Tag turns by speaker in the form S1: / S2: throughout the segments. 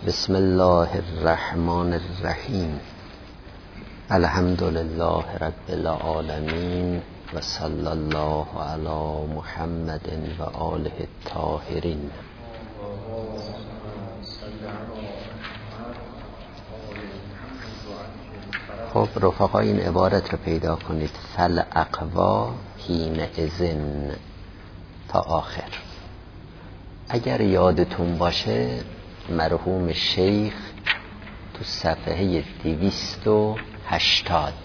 S1: بسم الله الرحمن الرحیم. الحمد لله رب العالمین و صلی الله علی محمد و آله الطاهرین. خب رفقا این عبارت رو پیدا کنید: فالاقوا حین اذن تا آخر. اگر یادتون باشه مرحوم شیخ تو صفحه 280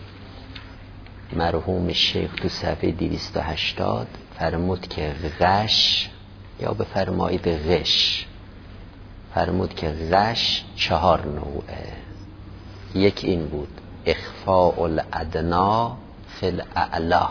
S1: فرمود که غش، یا بفرمایید غش، فرمود که غش 4 نوعه. یک این بود: اخفاء الادنا فی الاعلا.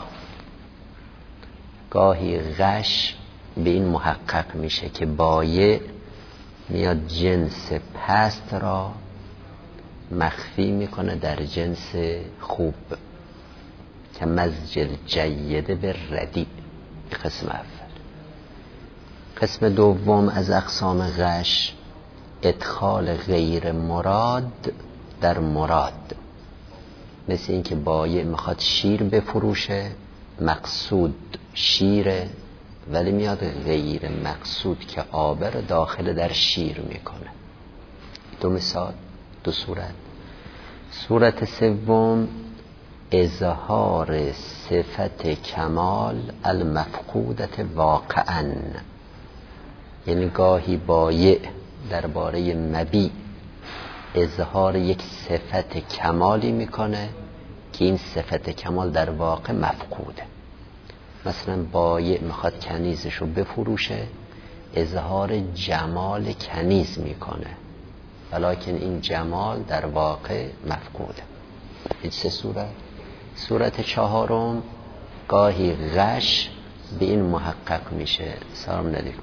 S1: گاهی غش به این محقق میشه که بایع میاد جنس پست را مخفی میکنه در جنس خوب، که مزج الجید به ردی. قسم اول. قسم دوم از اقسام غش ادخال غیر مراد در مراد، مثل این که بایع میخواد شیر بفروشه، مقصود شیره ولی میاد غیر مقصود که آبر داخل در شیر میکنه. 2 مثال، 2 صورت. صورت سوم اظهار صفت کمال المفقودت واقعا، یعنی گاهی بایع درباره مبیع اظهار یک صفت کمالی میکنه که این صفت کمال در واقع مفقوده. مثلا بایع میخواد کنیزش رو بفروشه، اظهار جمال کنیز میکنه ولیکن این جمال در واقع مفقوده. این 3 صورت. صورت چهارم گاهی غش به این محقق میشه: سلام علیکم،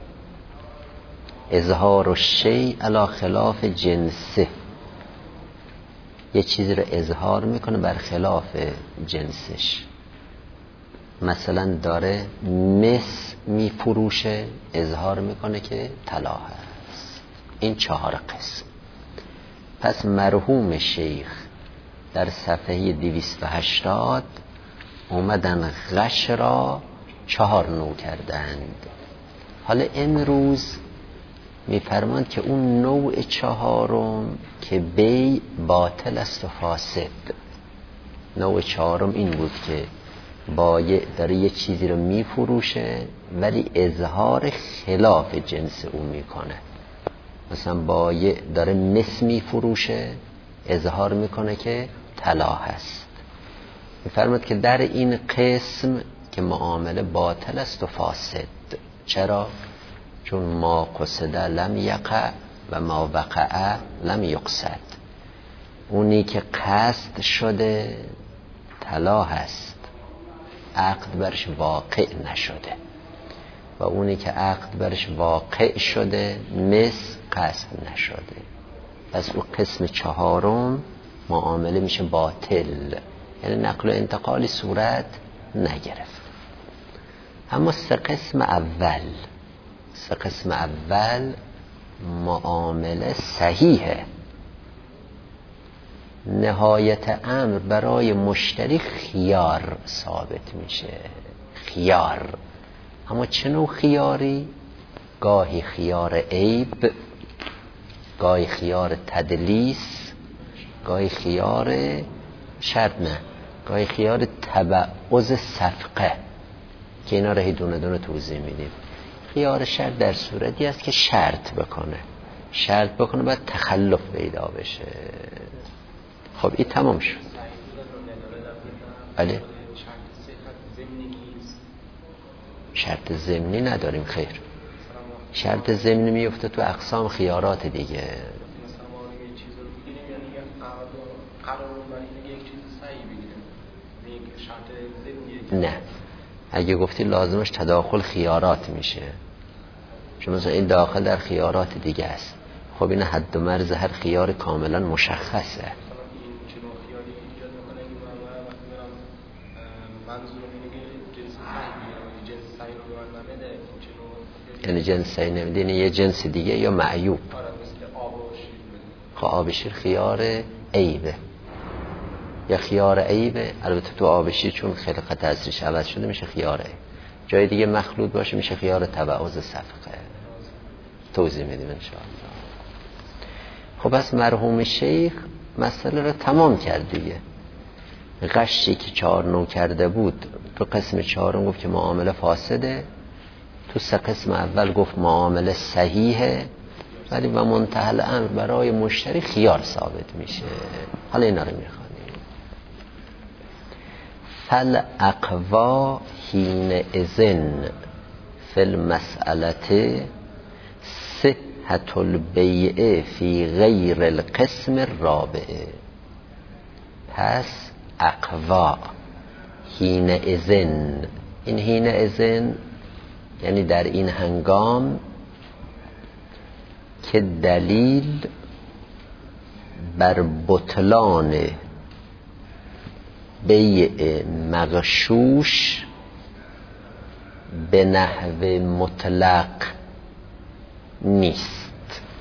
S1: اظهار الشیء علی خلاف جنسه. یه چیزی رو اظهار میکنه بر خلاف جنسش. مثلا داره مس میفروشه، اظهار میکنه که طلا هست. این 4 قسم. پس مرحوم شیخ در صفحه 280 اومدن غش را 4 نوع کردند. حالا امروز میفرماند که اون نوع 4م که بیع باطل است و فاسد. نوع 4م این بود که بایع داره یه چیزی رو میفروشه ولی اظهار خلاف جنس اون میکنه. مثلا بایع داره مس میفروشه، اظهار میکنه که طلا هست. میفرماد که در این قسم که معامله باطل است و فاسد. چرا؟ چون ما قصد لم یقع و ما وقع لم یقصد. اونی که قصد شده طلا هست، عقد برش واقع نشده، و اونی که عقد برش واقع شده مس قصد نشده. پس اون قسم 4م معامله میشه باطل، یعنی نقل و انتقال صورت نگرفت. اما 3 قسم اول معامله صحیحه. نهایت امر برای مشتری خیار ثابت میشه. خیار. اما چه نوع خیاری؟ گاهی خیار عیب، گاهی خیار تدلیس، گاهی خیار شرط نه، گاهی خیار تبعض صفقه، که اینا رو دونه دونه توضیح میدیم. خیار شرط در صورتی است که شرط بکنه بعد تخلف پیدا بشه. خب این تمام شد. بله، شرط ضمنی نداریم. خیر، شرط ضمنی میفته تو اقسام خیارات دیگه. نه، اگه گفتی لازمش تداخل خیارات میشه، چون مثلا این داخل در خیارات دیگه است. خب این حد و مرز هر خیار کاملا مشخصه. یعنی جنس صحیح نمیده، یعنی یه جنس دیگه یا معیوب. خب آب شیر خیار عیبه یا خیار عیبه. البته تو آب شیر چون خلقت اصلیش عوض شده میشه خیار عیب. جای دیگه مخلوط باشه میشه خیار تبعوض صفقه. توضیح میدیم انشاءالله. خب پس مرحوم شیخ مسئله رو تمام کرد دیگه. غشی که 4 نوع کرده بود تو قسم 4 گفت که معامله فاسده، تو 3 قسم اول گفت معامله صحیحه، ولی و منتهی الامر برای مشتری خیار ثابت میشه. حالا اینا رو میخوانیم. فالاقوا حین اذن فی المسئله صحة البیع فی غیر القسم الرابع. پس اقوا حین اذن، این حین اذن یعنی در این هنگام که دلیل بر بطلان بیع مغشوش به نحو مطلق نیست.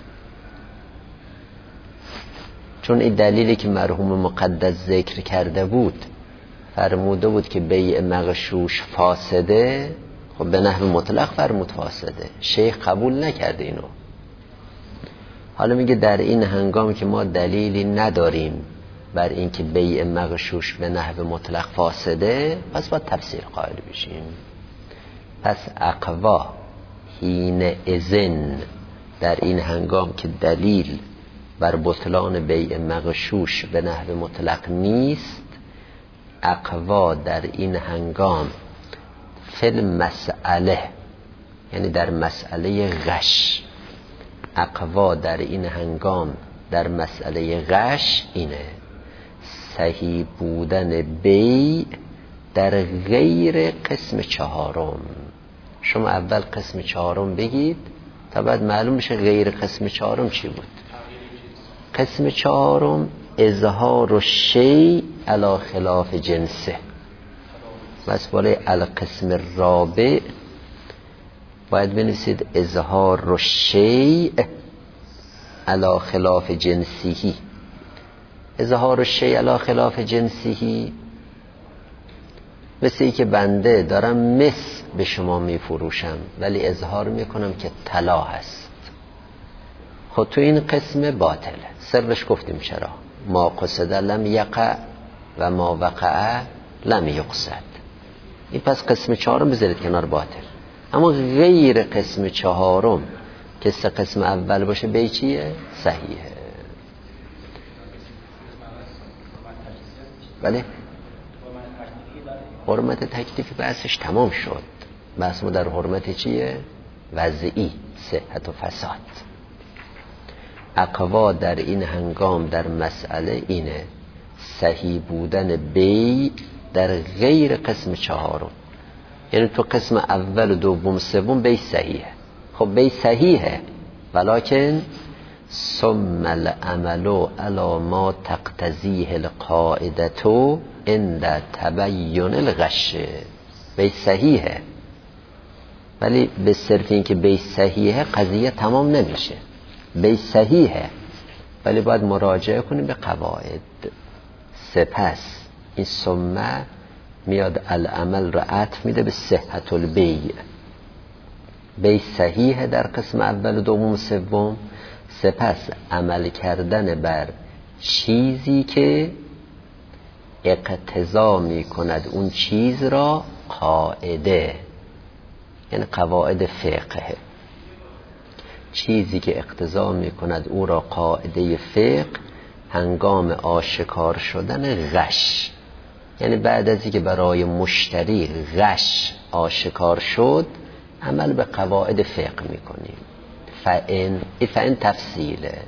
S1: چون این دلیلی که مرحوم مقدس ذکر کرده بود فرموده بود که بیع مغشوش فاسده، خب به نحو مطلق فرمود فاسده، شیخ قبول نکرده اینو. حالا میگه در این هنگام که ما دلیلی نداریم بر اینکه بیع مغشوش به نحو مطلق فاسده، پس باید تفسیر قائل بشیم. پس اقوا حین اذن، در این هنگام که دلیل بر بطلان بیع مغشوش به نحو مطلق نیست، اقوا در این هنگام فی المسئله، یعنی در مسئله غش، اقوا در این هنگام در مسئله غش اینه صحیح بودن بیع در غیر قسم 4. شما اول قسم 4 بگید تا بعد معلوم بشه غیر قسم 4 چی بود. قسم 4 اظهار الشیء علی خلاف جنسه. بس بالای القسم الرابع باید بنویسید اظهار الشیء علی خلاف جنسه. اظهار الشیء علی خلاف جنسه مثل ای که بنده دارم مس به شما میفروشم ولی اظهار میکنم که طلا هست. خود تو این قسم باطله. سرش گفتیم چرا. ما قصد لم یقع و ما وقع لم یقصد. این پس قسم 4 بذارید کنار باطل. اما غیر قسم 4 که 3 قسم اول باشه به چیه؟ صحیحه. بله حرمت تکلیفی بحثش تمام شد. بحث ما در حرمت چیه؟ وضعی، صحت و فساد. اقوا در این هنگام در مسئله اینه صحیح بودن بیع در غیر قسم 4. یعنی تو قسم اول و دوم سوم بیع صحیحه. خب بیع صحیحه ولکن ثم العمل علی ما تقتضیه القاعده عند تبین الغش. بیع صحیحه ولی به صرف این که بیع صحیحه قضیه تمام نمیشه. بیع صحیحه ولی باید مراجعه کنیم به قواعد. سپس این ثم میاد العمل را عطف میده به صحت البیع. بیع صحیحه در قسم اول و دوم و سوم، سپس عمل کردن بر چیزی که اقتضا می کند اون چیز را قاعده، یعنی قواعد فقه. چیزی که اقتضا می کند او را قاعده فقه هنگام آشکار شدن غش، یعنی بعد از اینکه برای مشتری غش آشکار شد عمل به قواعد فقه می کنیم. فإن تفصیله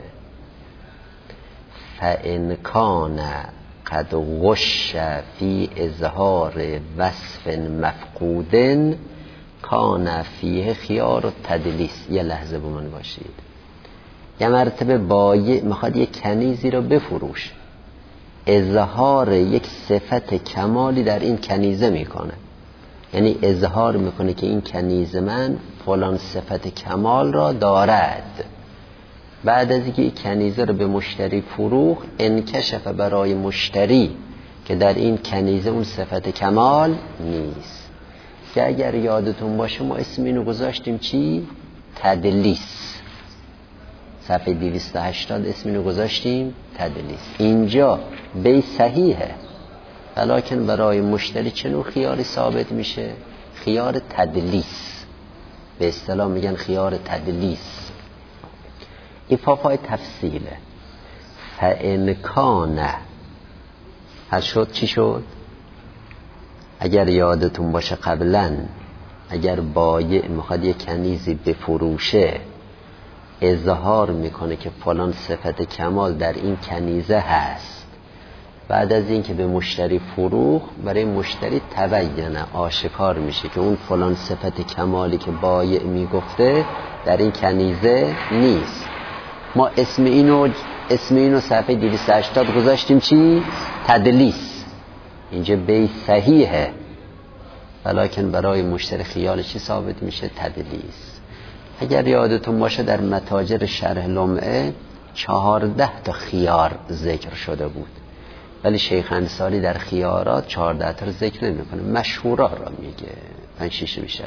S1: فإن کان قد غش فی اظهار وصف مفقود کان فیه خیار و تدلیس. یه لحظه با من باشید. یه مرتبه بایع میخواد یک کنیزی رو بفروش، اظهار یک صفت کمالی در این کنیزه میکنه، یعنی اظهار میکنه که این کنیز من فلان صفت کمال را دارد. بعد از اینکه کنیزه رو به مشتری فروخت، انکشف برای مشتری که در این کنیزه اون صفت کمال نیست. که اگر یادتون باشه ما اسم اینو گذاشتیم چی؟ تدلیس. صفحه 280 اسم اینو گذاشتیم تدلیس. اینجا بی صحیحه، ولیکن برای مشتری چه نوع خیاری ثابت میشه؟ خیار تدلیس، به اصطلاح میگن خیار تدلیس. این پای تفصیله. فإن کان، هر شد چی شد؟ اگر یادتون باشه قبلا اگر بایع میخواد یک کنیزی بفروشه، اظهار میکنه که فلان صفت کمال در این کنیزه هست. بعد از این که به مشتری فروخ، برای مشتری تبینه، آشکار میشه که اون فلان صفت کمالی که بایع میگفته در این کنیزه نیست. ما اسم اینو صفحه 280 گذاشتیم چی؟ تدلیس. اینجا بی صحیحه، ولیکن برای مشتری خیال چی ثابت میشه؟ تدلیس. اگر یادتون باشه در متاجر شرح لمعه 14 تا خیار ذکر شده بود، ولی شیخ انصاری در خیارات 14 تا ذکر نمیکنه، مشهورا را میگه، 5-6 میشن.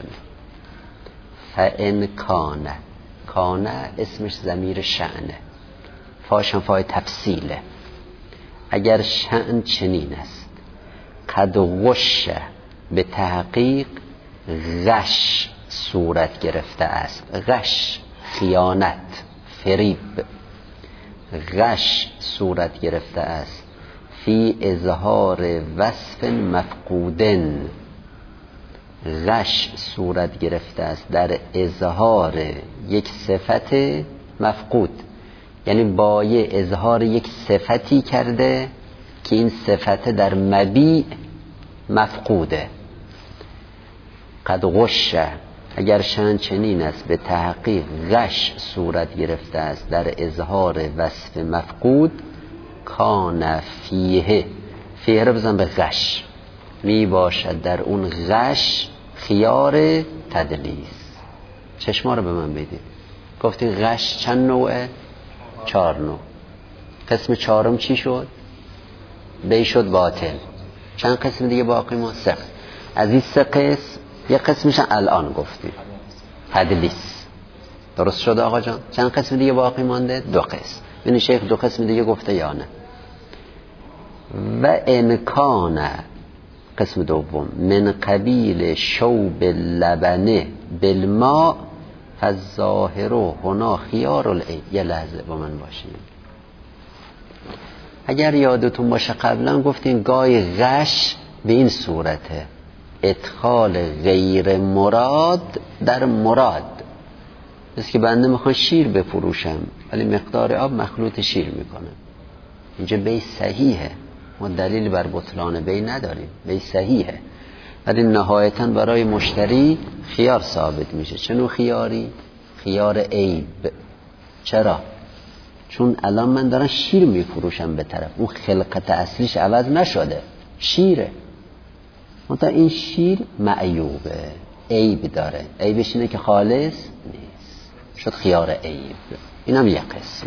S1: فإن کان اسمش ضمیر شأنه، فاشن فای تفصیله. اگر شأن چنین است، قد غش، به تحقیق غش صورت گرفته است. غش خیانت، فریب. غش صورت گرفته است فی اظهار وصف مفقودن. غش صورت گرفته است در اظهار یک صفت مفقود، یعنی بایع اظهار یک صفتی کرده که این صفت در مبیع مفقوده. قد غش، اگر شأن چنین است، به تحقیق غش صورت گرفته است در اظهار وصف مفقود. کان فیه رو بزن به غش، می باشد در اون غش خیار تدلیس. چشما رو به من بدید. گفتی غش چند نوعه؟ 4 نوع. قسم 4م چی شد؟ بی شد باطل. چند قسم دیگه باقی ما؟ 3. از این 3 قسم یک قسمش الان گفتیم تدلیس. درست شد آقا جان؟ چند قسم دیگه باقی مانده؟ 2 قسم. ببین شیخ 2 قسم دیگه گفته یا نه؟ و ان قسم دوم من قبیل شوب لبنه بالماء فالظاهر هنا خیار العیب. یه لحظه با من باشین. اگر یادتون باشه قبلا گفتیم گای غش به این صورته، ادخال غیر مراد در مراد. بس که بنده میخوام شیر بفروشم ولی مقدار آب مخلوط شیر میکنم، اینجا بی صحیحه، ما دلیل بر بطلان بی نداریم، بی صحیحه، ولی نهایتا برای مشتری خیار ثابت میشه. چنو خیاری؟ خیار عیب. چرا؟ چون الان من دارم شیر میفروشم به طرف، اون خلقت اصلیش عوض نشده، شیره، منتها این شیر معیوبه، عیب داره. عیبش اینه که خالص نیست، شد خیار عیب. اینم یک قسم.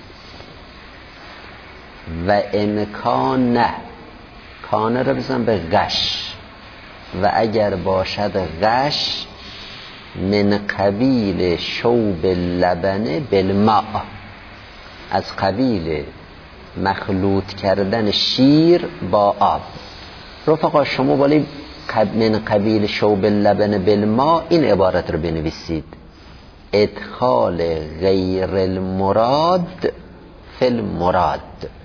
S1: و امکان کانه رو بزن به غش، و اگر باشد غش من قبیل شوب لبنه بالماء، از قبیل مخلوط کردن شیر با آب. رفقا شما ولی من قبیل شوب لبن بالماء این عبارت رو بنویسید، ادخال غیر المراد فی المراد.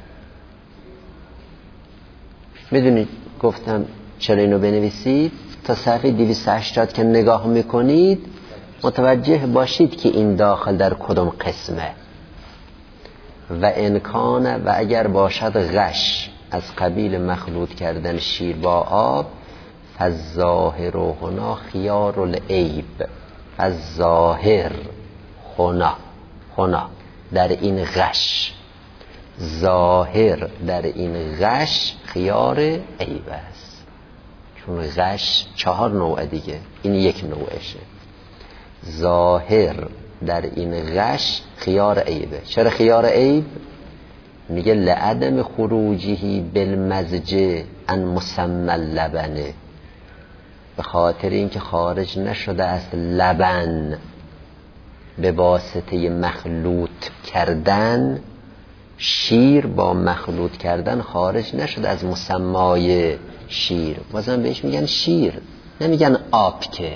S1: میدونید گفتم چرا اینو بنویسید؟ تا صفحه 280 که نگاه میکنید متوجه باشید که این داخل در کدوم قسمه. و امکان، و اگر باشد غش از قبیل مخلوط کردن شیر با آب، فالظاهر هنا خیار العیب. فالظاهر هنا در این غش، ظاهر در این غش خیار عیب است. چون غش 4 نوع دیگه، این 1 نوعشه. ظاهر در این غش خیار عیبه. چرا خیار عیب؟ میگه لعدم خروجی بالمزج عن مسمى اللبن، به خاطر اینکه خارج نشده از لبن به واسطه مخلوط کردن، شیر با مخلوط کردن خارج نشده از مسمای شیر، بازم بهش میگن شیر، نمیگن آب، که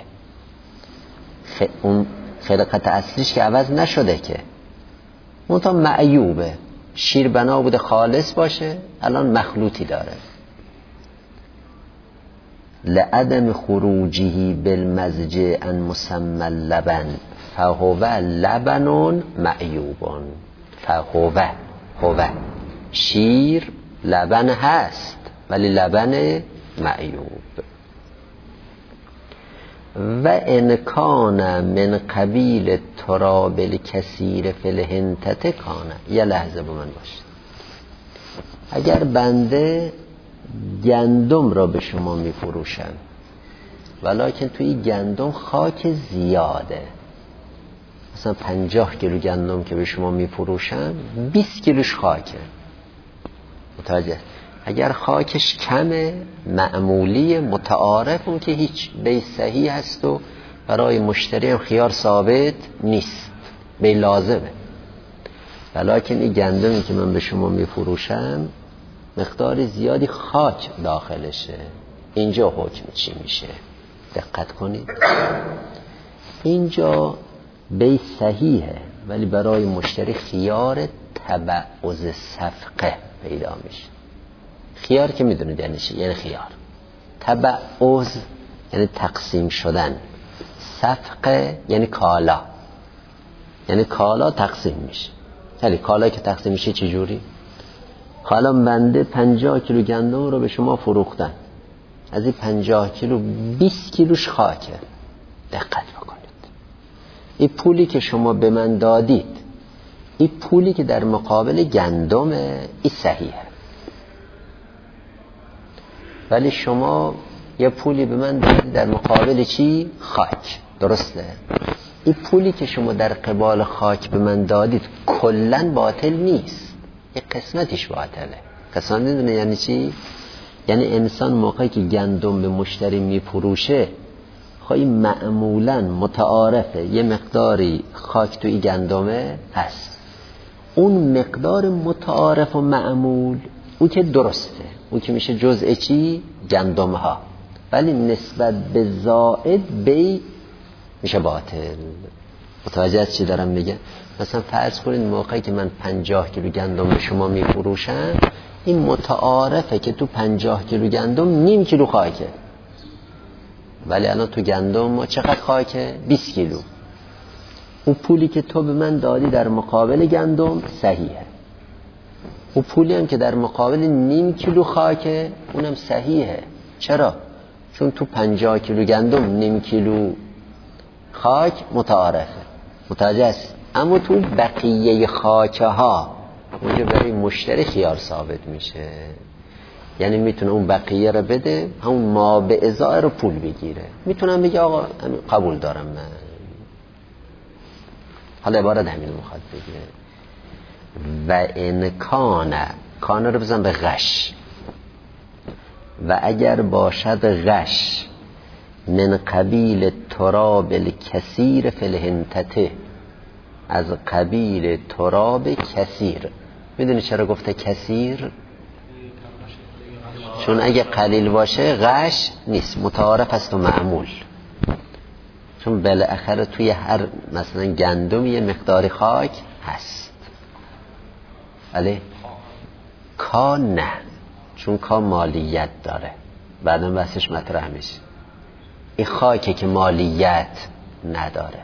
S1: اون خلقت اصلیش که عوض نشده، که منتها معیوبه. شیر بنا بوده خالص باشه، الان مخلوطی داره. لعدم خروجه بالمزج عن مسمى اللبن فهو لبن معیوب. فهو شیر لبن هست ولی لبن معیوب. و ان کان من قبیل تراب الکثیر فی الهنتة کان. یه لحظه با من باشید. اگر بنده گندم را به شما می فروشم ولیکن توی گندم خاک زیاده، مثلا 50 کیلو گندم که به شما می فروشم 20 کیلوش خاکه، متوجه؟ اگر خاکش کمه، معمولی، متعارف، اون که هیچ بی صحیح هست و برای مشتری هم خیار ثابت نیست، بی لازمه. ولیکن این گندمی که من به شما می فروشم مقدار زیادی خاک داخلشه، اینجا حکم چی میشه؟ دقت کنید، اینجا بی صحیحه ولی برای مشتری خیار تبعض صفقه پیدا میشه. خیار که میدونید یعنی چی؟ یعنی خیار. تبعض یعنی تقسیم شدن، صفقه یعنی کالا، یعنی کالا تقسیم میشه. یعنی کالا که تقسیم میشه چه جوری؟ حالا بنده 50 کیلو گندم رو به شما فروختن، از این 50 کیلو 20 کیلوش خاکه. دقت بکنید، این پولی که شما به من دادید، این پولی که در مقابل گندمه، این صحیحه. ولی شما یه پولی به من دادید در مقابل چی؟ خاک. درسته؟ این پولی که شما در قبال خاک به من دادید کلن باطل نیست، یه قسمتش باطله. قسمت میدونه یعنی چی؟ یعنی انسان موقعی که گندم به مشتری میفروشه، خواهی معمولا متعارفه یه مقداری خاک توی گندمه هست، اون مقدار متعارف و معمول اون که درسته، اون که میشه جزء چی؟ گندم ها، ولی نسبت به زائد بی میشه باطل. متوجه از چی دارم میگم؟ مثلا فرض کنید موقعی که من 50 کیلو گندم به شما میفروشم، این متعارفه که تو 50 کیلو گندم نیم کیلو خاکه، ولی الان تو گندم ما چقدر خاکه؟ 20 کیلو. اون پولی که تو به من دادی در مقابل گندم صحیحه، اون پولی هم که در مقابل نیم کیلو خاکه اونم صحیحه. چرا؟ چون تو 50 کیلو گندم نیم کیلو خاک متعارفه، متوجه است؟ اما تو بقیه خاکه ها اونجا برای مشتری خیار ثابت میشه، یعنی میتونه اون بقیه رو بده، همون ما به ازای رو پول بگیره، میتونم بگه آقا قبول دارم من. حالا عبارت همین میخواد بگه و ان کان رو بزن به غش، و اگر باشد غش من قبیل تراب الکثیر فی الهنتة، از قبیل تراب کثیر. میدونی چرا گفته کثیر؟ چون اگه قلیل باشه غش نیست، متعارف است و معمول. چون بالاخره توی هر مثلا گندم یه مقدار خاک هست، ولی کا نه، چون کا مالیت داره، بعدا بحثش مطرح میشه. این خاکه که مالیت نداره.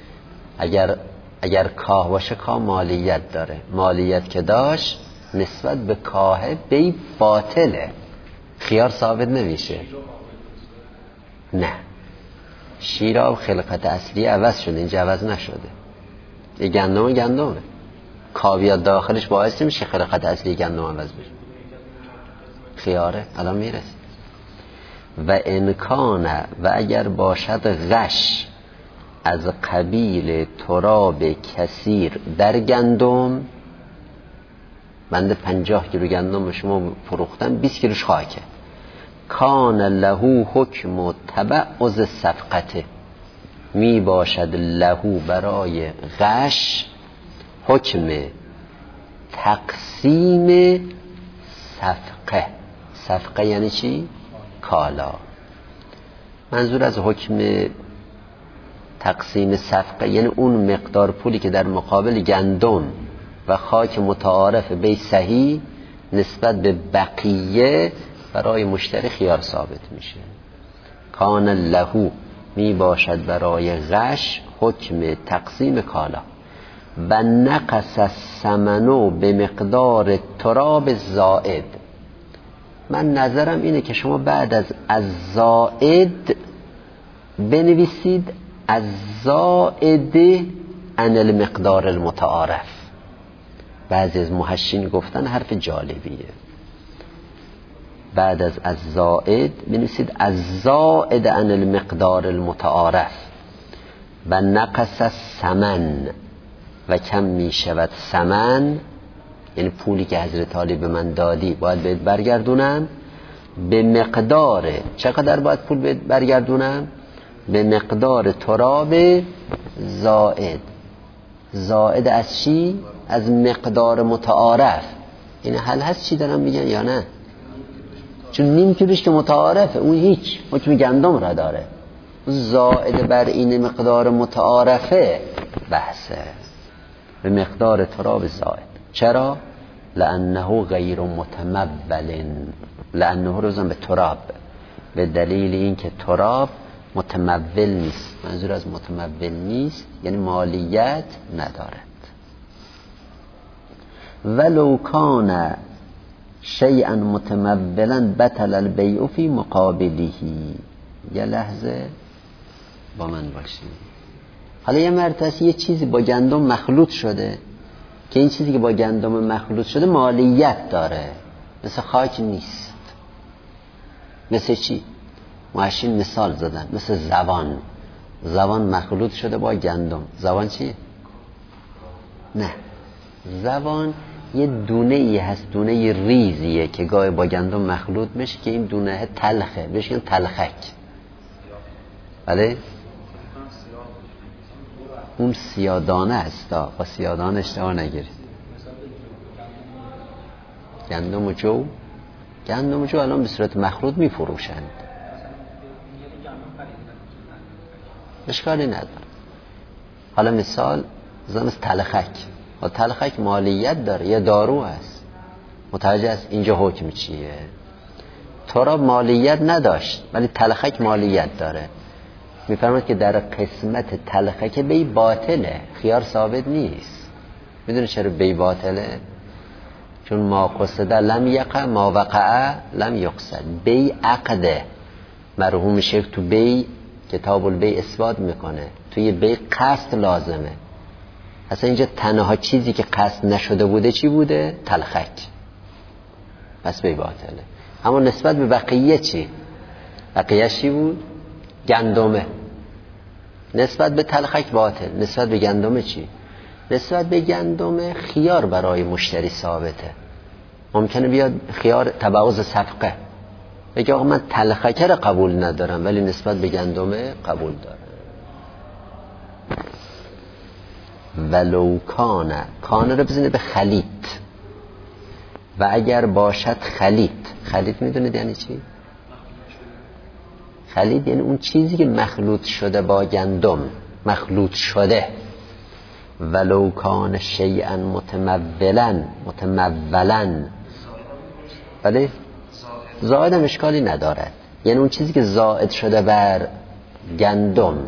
S1: اگر کاه باشه کاه مالیت داره، مالیت که داشت نسبت به کاه بی باطله، خیار ثابت نمیشه. نه، شیراب خلقت اصلی عوض شده، اینجا عوض نشده. یه گندمه کاویات داخلش باعث نمیشه خلقت اصلی گندم عوض بشه. خیاره الان میرسه. و امکانه، و اگر باشد غش از قبیل تراب کثیر در گندم، بنده 50 کیلو گندم به شما فروختم، 20 کیلوش خاکه، کان له حکم تبعض صفقته، می باشد له برای غش حکم تقسیم صفقه. صفقه یعنی چی؟ کالا. منظور از حکم تقسیم صفقه یعنی اون مقدار پولی که در مقابل گندم و خاک متعارف بی صحیح نسبت به بقیه برای مشتری خیار ثابت میشه. کان له می باشد برای غش حکم تقسیم کالا. و نقص الثمن به مقدار تراب زائد. من نظرم اینه که شما بعد از زائد بنویسید از زائد عن المقدار المتعارف. بعضی از محشین گفتن حرف جالبیه، بعد از زائد بنویسید از زائد عن المقدار المتعارف. و نقص الثمن و کم می شود ثمن، یعنی پولی که حضرت علی به من دادی باید بهت برگردونم به مقدار، چقدر باید پول بهت برگردونم؟ به مقدار تراب زائد. زائد از چی؟ از مقدار متعارف. این حل هست چی دارم میگن یا نه؟ چون نیم کیلوش که متعارفه اون هیچ حکم گندم را داره، زائد بر این مقدار متعارفه بحثه به مقدار تراب زائد. چرا؟ لانه غیر متمول. لانه روزم به تراب، به دلیل اینکه تراب متمول نیست. منظور از متمول نیست یعنی مالیت ندارد. ولو کان شیئا متمولا بطل البیع فی مقابله. یه لحظه با من باشید. حالا یه مرتبه یه چیزی با گندم مخلوط شده که این چیزی که با گندم مخلوط شده مالیت داره، مثل خاک نیست. مثل چی؟ محشین مثال زدن، مثل زبان. زبان مخلوط شده با گندم. زبان چیه؟ نه، زبان یه دونه ای هست، دونه ریزیه که گاهی با گندم مخلوط میشه که این دونه تلخه، بهش میگن تلخک. بله؟ اون سیادانه است، با سیادانه اشتباه نگیرید. گندم و جو الان به صورت مخلوط میفروشند، اشکالی نداره. حالا مثال زمین تلخک، و تلخک مالیت داره، یه دارو هست. متوجه است اینجا حکم چیه؟ تراب مالیت نداشت ولی تلخک مالیت داره. میفرماید که در قسمت تلخک بی باطله، خیار ثابت نیست. میدونه چرا بی باطله؟ چون ما قصد لم یقع، ما وقع لم یقصد. بی عقده. مرحوم شیخ تو بی کتاب البی اثبات میکنه توی بی قصد لازمه. اصلا اینجا تنها چیزی که قصد نشده بوده چی بوده؟ تلخک. پس بی باطله. اما نسبت به بقیه چی؟ بقیه چی بود؟ گندمه. نسبت به تلخک باطل. نسبت به گندمه چی؟ نسبت به گندمه خیار برای مشتری ثابته. ممکنه بیاد خیار تبعض صفقه بگه آقا من تلخک را قبول ندارم ولی نسبت به گندمه قبول دارم. ولو کان رو بزنید به خلیط. و اگر باشد خلیط میدونید یعنی چی؟ خلیط یعنی اون چیزی که مخلوط شده با گندم، مخلوط شده. ولو کان شیئا متمولا، بله زائد هم اشکالی ندارد، یعنی اون چیزی که زائد شده بر گندم.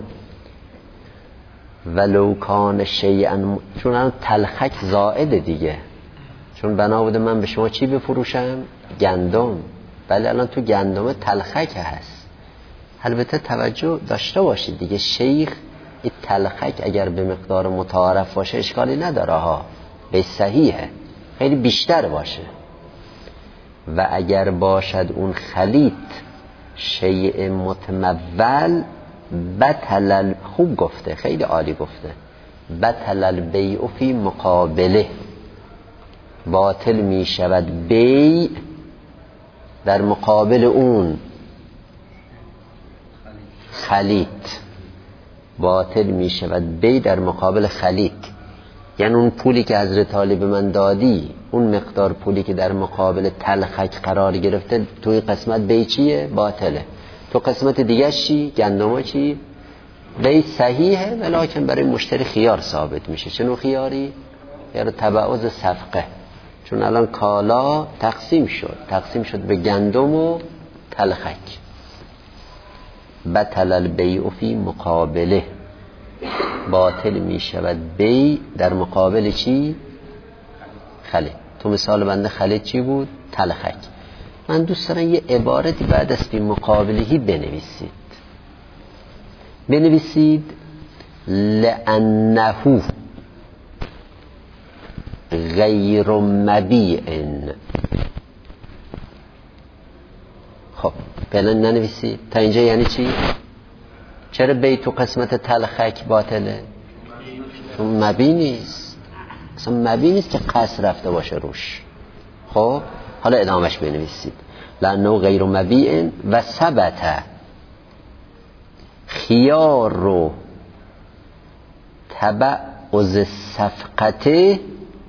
S1: ولو کان شیئا، چون الان تلخک زائد دیگه، چون بنا بوده من به شما چی بفروشم؟ گندم. بله الان تو گندم تلخک هست. البته توجه داشته باشید دیگه، شیخ این تلخک اگر به مقدار متعارف باشه اشکالی نداره ها، به صحیحه، خیلی بیشتر باشه. و اگر باشد اون خلیط شیء متمول، خوب گفته، خیلی عالی گفته. بطل البیع فی مقابله، باطل می شود بیع در مقابل اون خلید. باطل می شود بیع در مقابل خلید، یعنی اون پولی که حضرت علی به من دادی، اون مقدار پولی که در مقابل تلخک قرار گرفته، توی قسمت بیع چیه؟ باطله. تو قسمت دیگه چی؟ گندم چی؟ بیع صحیحه، ولیکن برای مشتری خیار ثابت میشه. چه نوع خیاری؟ خیار تبعوض صفقه، چون الان کالا تقسیم شد به گندم و تلخک. بطل البیع فی مقابله، باطل می شود بیع در مقابل چی؟ خلید. تو مثال بنده خلید چی بود؟ تلخک. من دوست دارم یه عبارتی بعد از فی مقابلهی بنویسید لأنه غیر مبیع. خب فعلا ننویسید تا اینجا. یعنی چی؟ چرا بیع تو قسمت تلخک باطله؟ مبیع نیست، اصلا مبیع نیست که قصد رفته باشه روش. خب حالا ادامهش بنویسید لأنه غیر مبیع و ثبت خیار رو تبعوض صفقته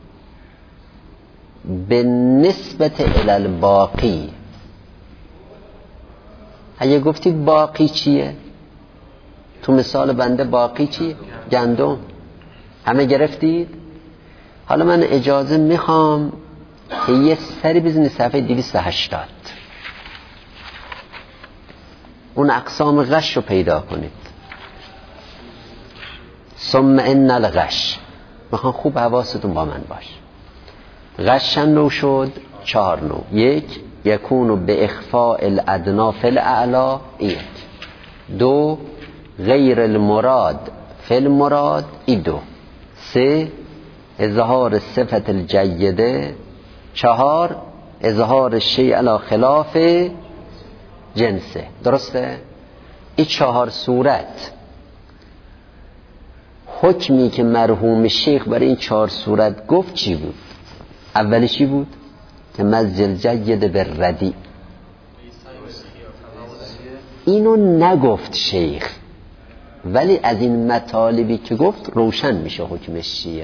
S1: به نسبت الالباقی. اگه گفتی باقی چیه؟ تو مثال بنده باقی چیه؟ گندم. همه گرفتید؟ حالا من اجازه میخوام که یه سری بزنی صفحه 280 اون اقسام غش رو پیدا کنید. ثم ان الغش، میخوام خوب حواستون با من باش. غش نوع شد 4 نوع. 1 یکونو به اخفاء الادنا فی الاعلا. 1 2 غیر المراد فی المراد. 2 3 اظهار صفت الجیده. 4 اظهار شیء علی خلاف جنسه. درسته؟ این 4 صورت حکمی که مرحوم شیخ برای این 4 صورت گفت چی بود؟ اولی چی بود؟ که مزل جید بالردی. اینو نگفت شیخ، ولی از این مطالبی که گفت روشن میشه حکمش چیه.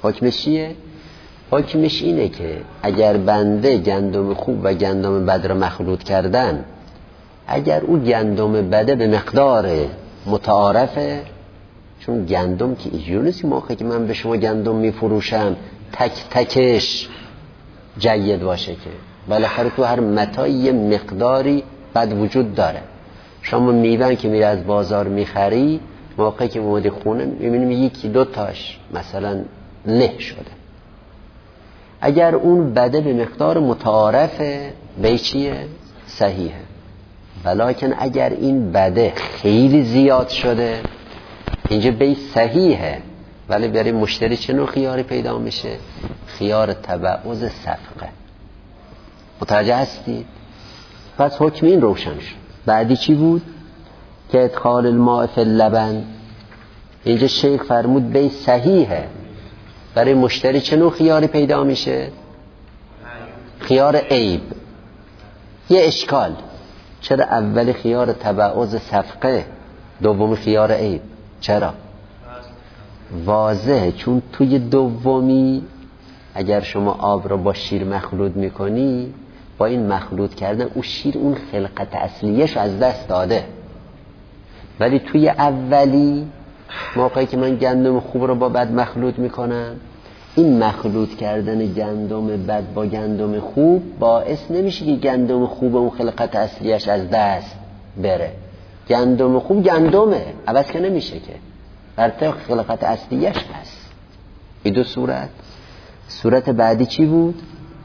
S1: حکمش اینه که اگر بنده گندم خوب و گندم بد را مخلوط کردن، اگر او گندم بده به مقدار متعارفه، چون گندم که اینجور نیست موقعی که من به شما گندم میفروشم تک تکش جید باشه، که بالاخره تو هر متاعی یه مقداری بد وجود داره. شما میوه که میری از بازار میخری، موقعی که اومدی خونه میبینیم 1-2 تاش مثلا له شده. اگر اون بده به مقدار متعارفه، بیع چیه؟ صحیحه. ولیکن اگر این بده خیلی زیاد شده، اینجا بیع صحیحه، ولی برای مشتری چه نوع خیاری پیدا میشه؟ خیار تبعوض صفقه. متوجه هستید؟ پس حکم این روشن شد. بعدی چی بود؟ که ادخال الماء فی اللبن. اینجا شیخ فرمود بیع صحیحه، برای مشتری چه نوع خیاری پیدا میشه؟ خیار عیب. یه اشکال، چرا اول خیار تبعوض صفقه دوم خیار عیب؟ چرا؟ واضحه، چون توی دومی اگر شما آب رو با شیر مخلوط میکنی، با این مخلوط کردن اون شیر اون خلقت اصلیش از دست داده. ولی توی اولی موقعی که من گندم خوب رو با بد مخلوط میکنم، این مخلوط کردن گندم بد با گندم خوب باعث نمیشه که گندم خوب اون خلقت اصلیش از دست بره. گندم خوب گندمه، عوض که نمیشه که، برای خلقت اصلیش هست. این 2 صورت. صورت بعدی چی بود؟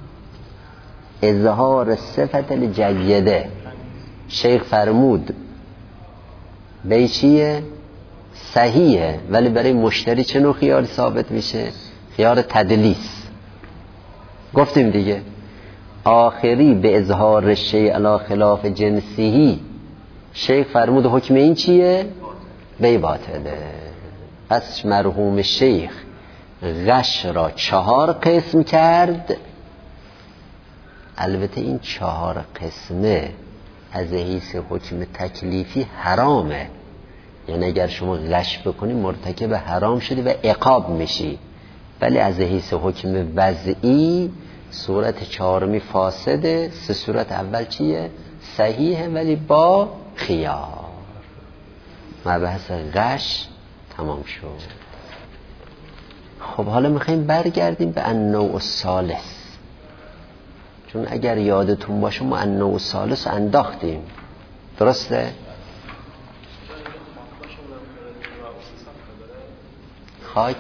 S1: اظهار صفت الجیده. شیخ فرمود بیع چیه؟ صحیحه، ولی برای مشتری چه نوع خیاری ثابت میشه؟ خیار تدلیس. گفتیم دیگه. آخری به اظهار شیء علی خلاف جنسیه، شیخ فرمود حکم این چیه؟ بی باطله. پس مرحوم شیخ غش را 4 قسم کرد. البته این 4 قسمه از حیث حکم تکلیفی حرامه، یعنی اگر شما غش بکنی مرتکب حرام شدی و عقاب میشی، ولی از حیث حکم وضعی صورت 4 فاسده. 3 صورت اول چیه؟ صحیحه ولی با خیار. مبحث غش تمام شد. خب حالا میخواییم برگردیم به النوع الثالث، چون اگر یادتون باشه ما النوع الثالث انداختیم، درسته؟ خاک؟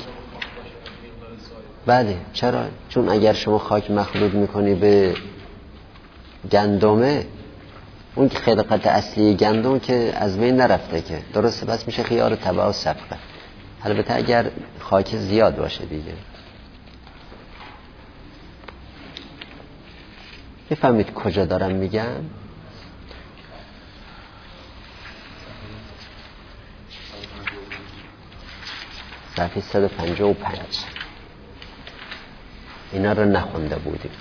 S1: بله. چرا؟ چون اگر شما خاک مخلوط میکنی به گندمه، اون که خلقت اصلی گندم که از بین نرفته که، درسته؟ بس میشه خیار تبع و صفقه. البته اگر خاک زیاد باشه دیگه. بفهمید کجا دارم میگم؟ صفحه 155. اینا رو نخونده بودیم.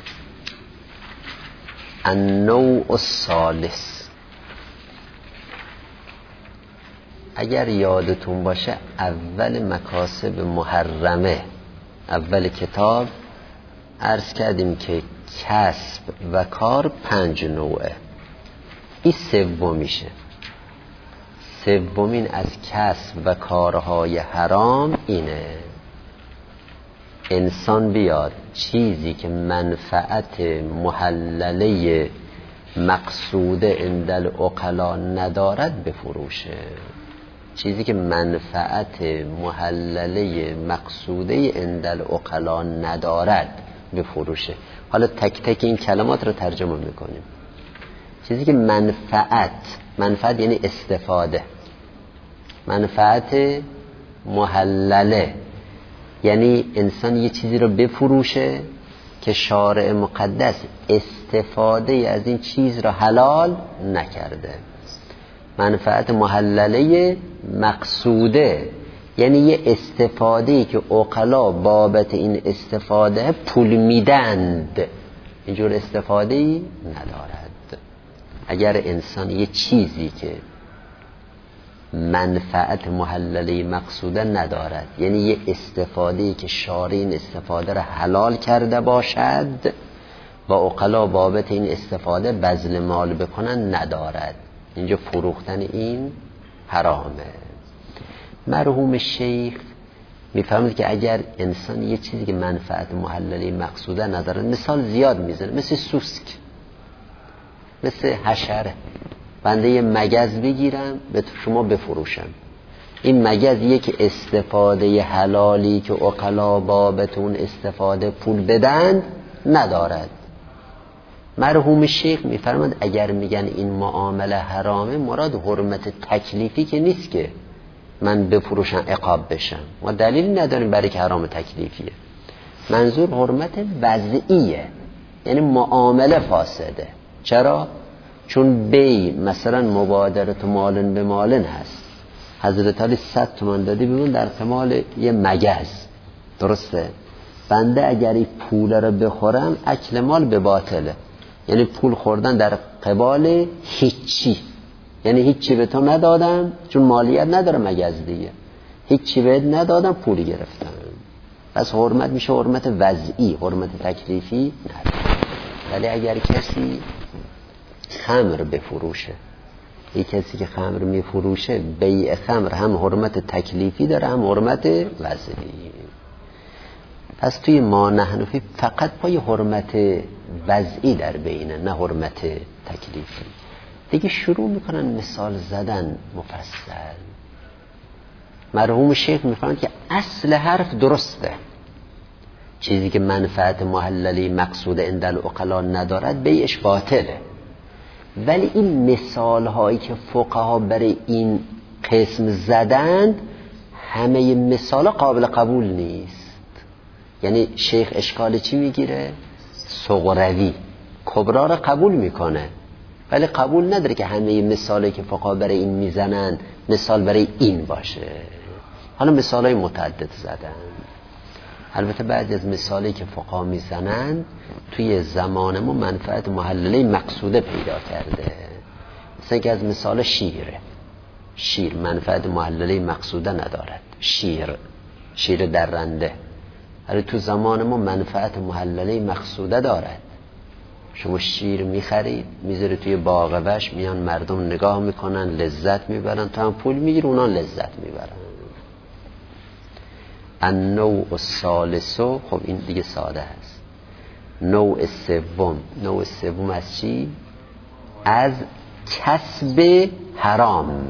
S1: النوع الثالث. اگر یادتون باشه اول مکاسب محرمه، اول کتاب عرض کردیم که کسب و کار 5 نوعه. این سومیشه. سومین از کسب و کارهای حرام اینه: انسان بیاد چیزی که منفعت محلله مقصوده عند العقلا ندارد بفروشه. چیزی که منفعت محلله مقصوده عند العقلا ندارد بفروشه. حالا تک تک این کلمات رو ترجمه میکنیم. چیزی که منفعت یعنی استفاده، منفعت محلله یعنی انسان یه چیزی رو بفروشه که شارع مقدس استفاده از این چیز رو حلال نکرده. منفعت محلله مقصوده یعنی یه استفاده‌ای که عقلا بابت این استفاده پول میدند، اینجور استفاده‌ای ندارد. اگر انسان یه چیزی که منفعت محلله مقصوده ندارد، یعنی یه استفاده‌ای که شارع این استفاده را حلال کرده باشد و عقلا بابت این استفاده بذل مال بکنن ندارد، اینجا فروختن این حرامه. مرحوم شیخ میفهمید که اگر انسان یه چیزی که منفعت محلله مقصوده نداره، مثال زیاد میزنه، مثل سوسک، مثل حشره. بنده یه مگز بگیرم به شما بفروشم، این مگز یک استفاده حلالی که عقلا بابت اون استفاده پول بدن ندارد. مرحوم شیخ میفرماد اگر میگن این معامله حرامه، مراد حرمت تکلیفی که نیست که من بفروشم عقاب بشم، ما دلیلی نداریم برای که حرام تکلیفیه. منظور حرمت وضعیه، یعنی معامله فاسده. چرا؟ چون بی مثلا مبادرت مالن به مالن هست، حضرت علی 100 تومان دادی بمون در قمال یه مگز، درسته؟ بنده اگر این پول رو بخورم اکل مال به باطله، یعنی پول خوردن در قبال هیچی، یعنی هیچی به تو ندادم چون مالیت نداره مگز دیگه، هیچی بهت ندادم پولی گرفتم. پس حرمت میشه حرمت وضعی، حرمت تکلیفی نداره. ولی اگر کسی خمر بفروشه، یک کسی که خمر میفروشه، بیع خمر هم حرمت تکلیفی داره هم حرمت وضعی. پس توی ما نحنفی فقط پای حرمت وضعی در بینه، نه حرمت تکلیفی. دیگه شروع میکنن مثال زدن مفصل. مرحوم شیخ میفرماید که اصل حرف درسته، چیزی که منفعت محللی مقصود عند العقلا ندارد بیعش باطله. ولی این مثال هایی که فقها برای این قسم زدند، همه مثال قابل قبول نیست. یعنی شیخ اشکال چی میگیره؟ صغروی. کبرا را قبول میکنه ولی قبول نداره که همه مثالی که فقها برای این میزنن مثال برای این باشه. حالا مثالای متعدد زدن. البته بعضی از مثالی که فقها میزنن توی زمان ما منفعت محلله مقصوده پیدا کرده. مثلا که از مثال شیر منفعت محلله مقصوده ندارد. شیر درنده ولی تو زمان ما منفعت محلله مقصوده دارد. شما شیر میخرید میذاری توی باغ وش، میان مردم نگاه میکنن لذت میبرن، تو هم پول میگیر اونا لذت میبرن. النوع الثالث، خب این دیگه ساده هست. نوع سوم از چی؟ از کسب حرام.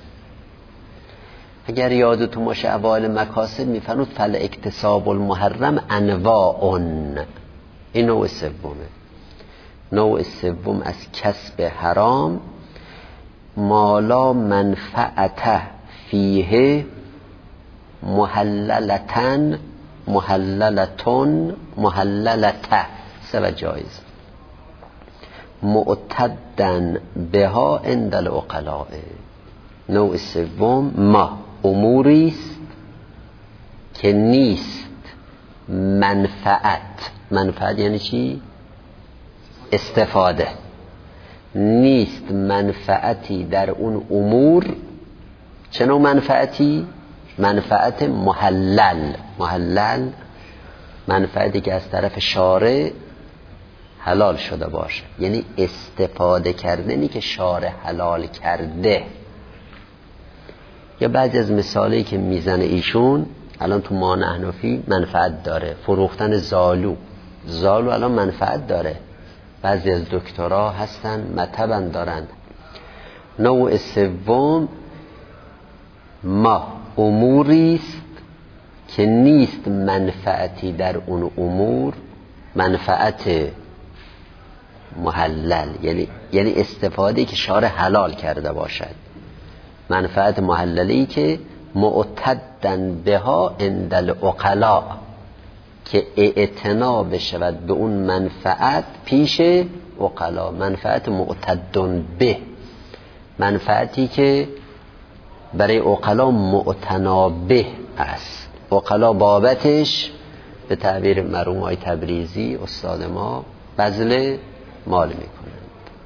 S1: اگر یادتون باشه اوایل مکاسب میفرمود فل اکتساب المحرم انواع. این نوع سومه. نوع سوم از کسب حرام مالا منفعته فیه محللتن محللته سه جایز معتدن بها عند العقلاء. نوع سوم ما اموری است که نیست منفعت یعنی چی؟ استفاده. نیست منفعتی در اون امور. چه نوع منفعتی؟ منفعت محلل منفعتی که از طرف شارع حلال شده باشه، یعنی استفاده کردنی که شارع حلال کرده. یا بعضی از مثالی که میزنه ایشون الان تو مانع حنفی منفعت داره. فروختن زالو الان منفعت داره. بعضی از دکترها هستن مطبن دارن. نوع سوم ما اموری است که نیست منفعتی در اون امور. منفعت محلل یعنی استفاده که شارع حلال کرده باشد. منفعت محللی که معتدن بها عند العقلاء، که اعتنا بشود به اون منفعت پیش عقلا. منفعت معتدن به، منفعتی که برای عقلا معتنابه است. عقلا بابتش به تعبیر مرحوم آقای تبریزی استاد ما بذل مال میکنند.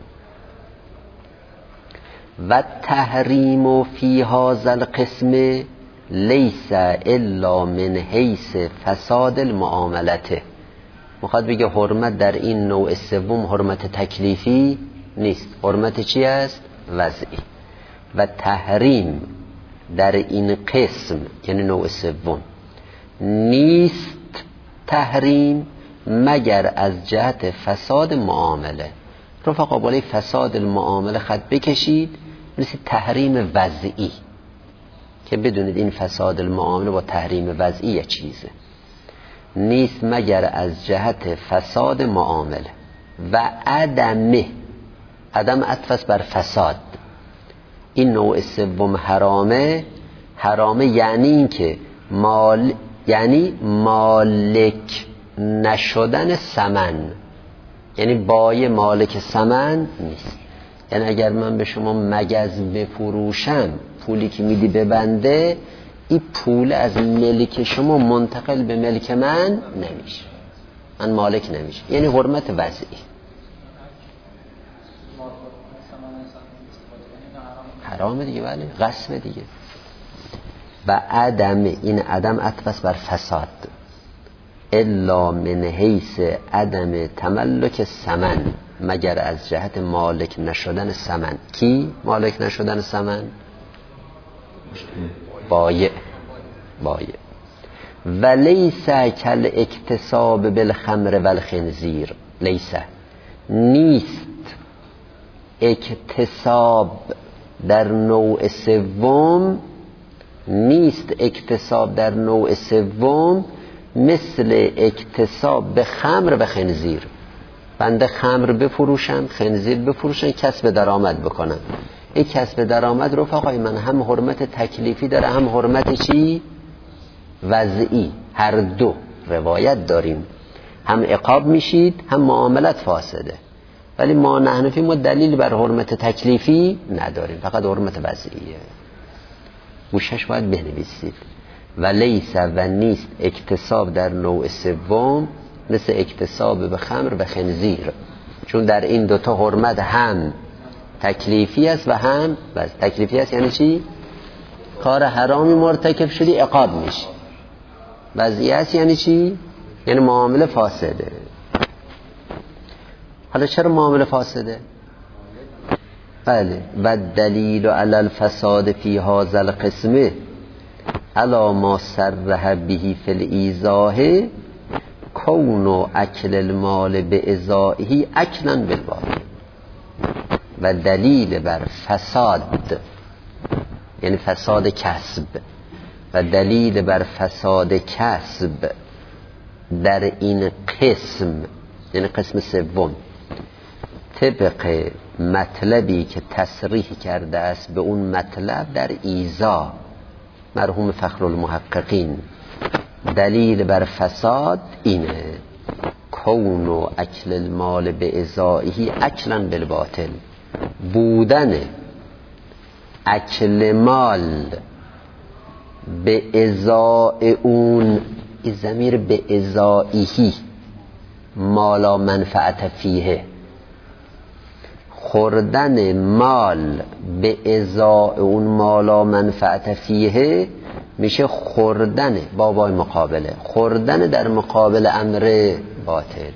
S1: و تحریم فی هذا القسم لیس الا من حیث فساد المعاملته. میخواد بگه حرمت در این نوع سوم حرمت تکلیفی نیست. حرمت چی است؟ وضعی. و تحریم در این قسم یعنی نوع سوم نیست تحریم مگر از جهت فساد معامله. رفقا بالای فساد المعامله خط بکشید، مثل تحریم وضعی که بدونید این فساد المعامله با تحریم وضعی یه چیزه. نیست مگر از جهت فساد معامله. و عدم عطف بر فساد. این نوع سوم حرامه یعنی این که یعنی مالک نشدن ثمن، یعنی بای مالک ثمن نیست. یعنی اگر من به شما مگز بفروشم، پولی که میدی ببنده، این پول از ملک شما منتقل به ملک من نمیشه، من مالک نمیشه. یعنی حرمت وضعی. حرامه دیگه، بله، غصب دیگه. و عدم، این عدم عطف بر فساد. الا من حیث عدم تملک ثمن، مگر از جهت مالک نشدن ثمن. کی مالک نشدن ثمن؟ بایع. و لیس کل اکتساب بالخمر والخنزیر. نیست اکتساب در نوع سوم، مثل اکتساب به خمر و خنزیر. بنده خمر بفروشم، خنزیر بفروشم، کسب درآمد بکنم. این کسب درآمد رفقای من هم حرمت تکلیفی داره، هم حرمت چی؟ وضعی. هر دو روایت داریم، هم عقاب میشید هم معاملت فاسده. ولی ما حنفی ما دلیل بر حرمت تکلیفی نداریم، فقط حرمت وضعیه. گوشش باید بنویسید. و لیس و نیست اکتساب در نوع سوم مثل اکتساب به خمر و خنزیر، چون در این دوتا حرمت هم تکلیفی است و هم بس. تکلیفی است یعنی چی؟ کار حرامی مرتکب شدی عقاب میشه. وضعی است یعنی چی؟ یعنی معامله فاسده. حالا چرا معامله فاسده؟ بله. و دلیل علی الفساد فی هذا القسم علی ما صرح به فی الایضاح کون اکل المال بازائه اکلا بالباطل. و دلیل بر فساد یعنی فساد کسب، و دلیل بر فساد کسب در این قسم یعنی قسم سوم طبق مطلبی که تصریح کرده است به اون مطلب در ایضاح مرحوم فخرالمحققین، دلیل بر فساد اینه کون و اکل المال به ازائه اکلا بالباطل، بودن اکل مال به ازاء اون، این ضمیر به ازائه مالا منفعت فیه، خوردن مال به ازاء اون مالا منفعت فیه میشه خوردن بابای مقابله، خوردن در مقابل امر باطل.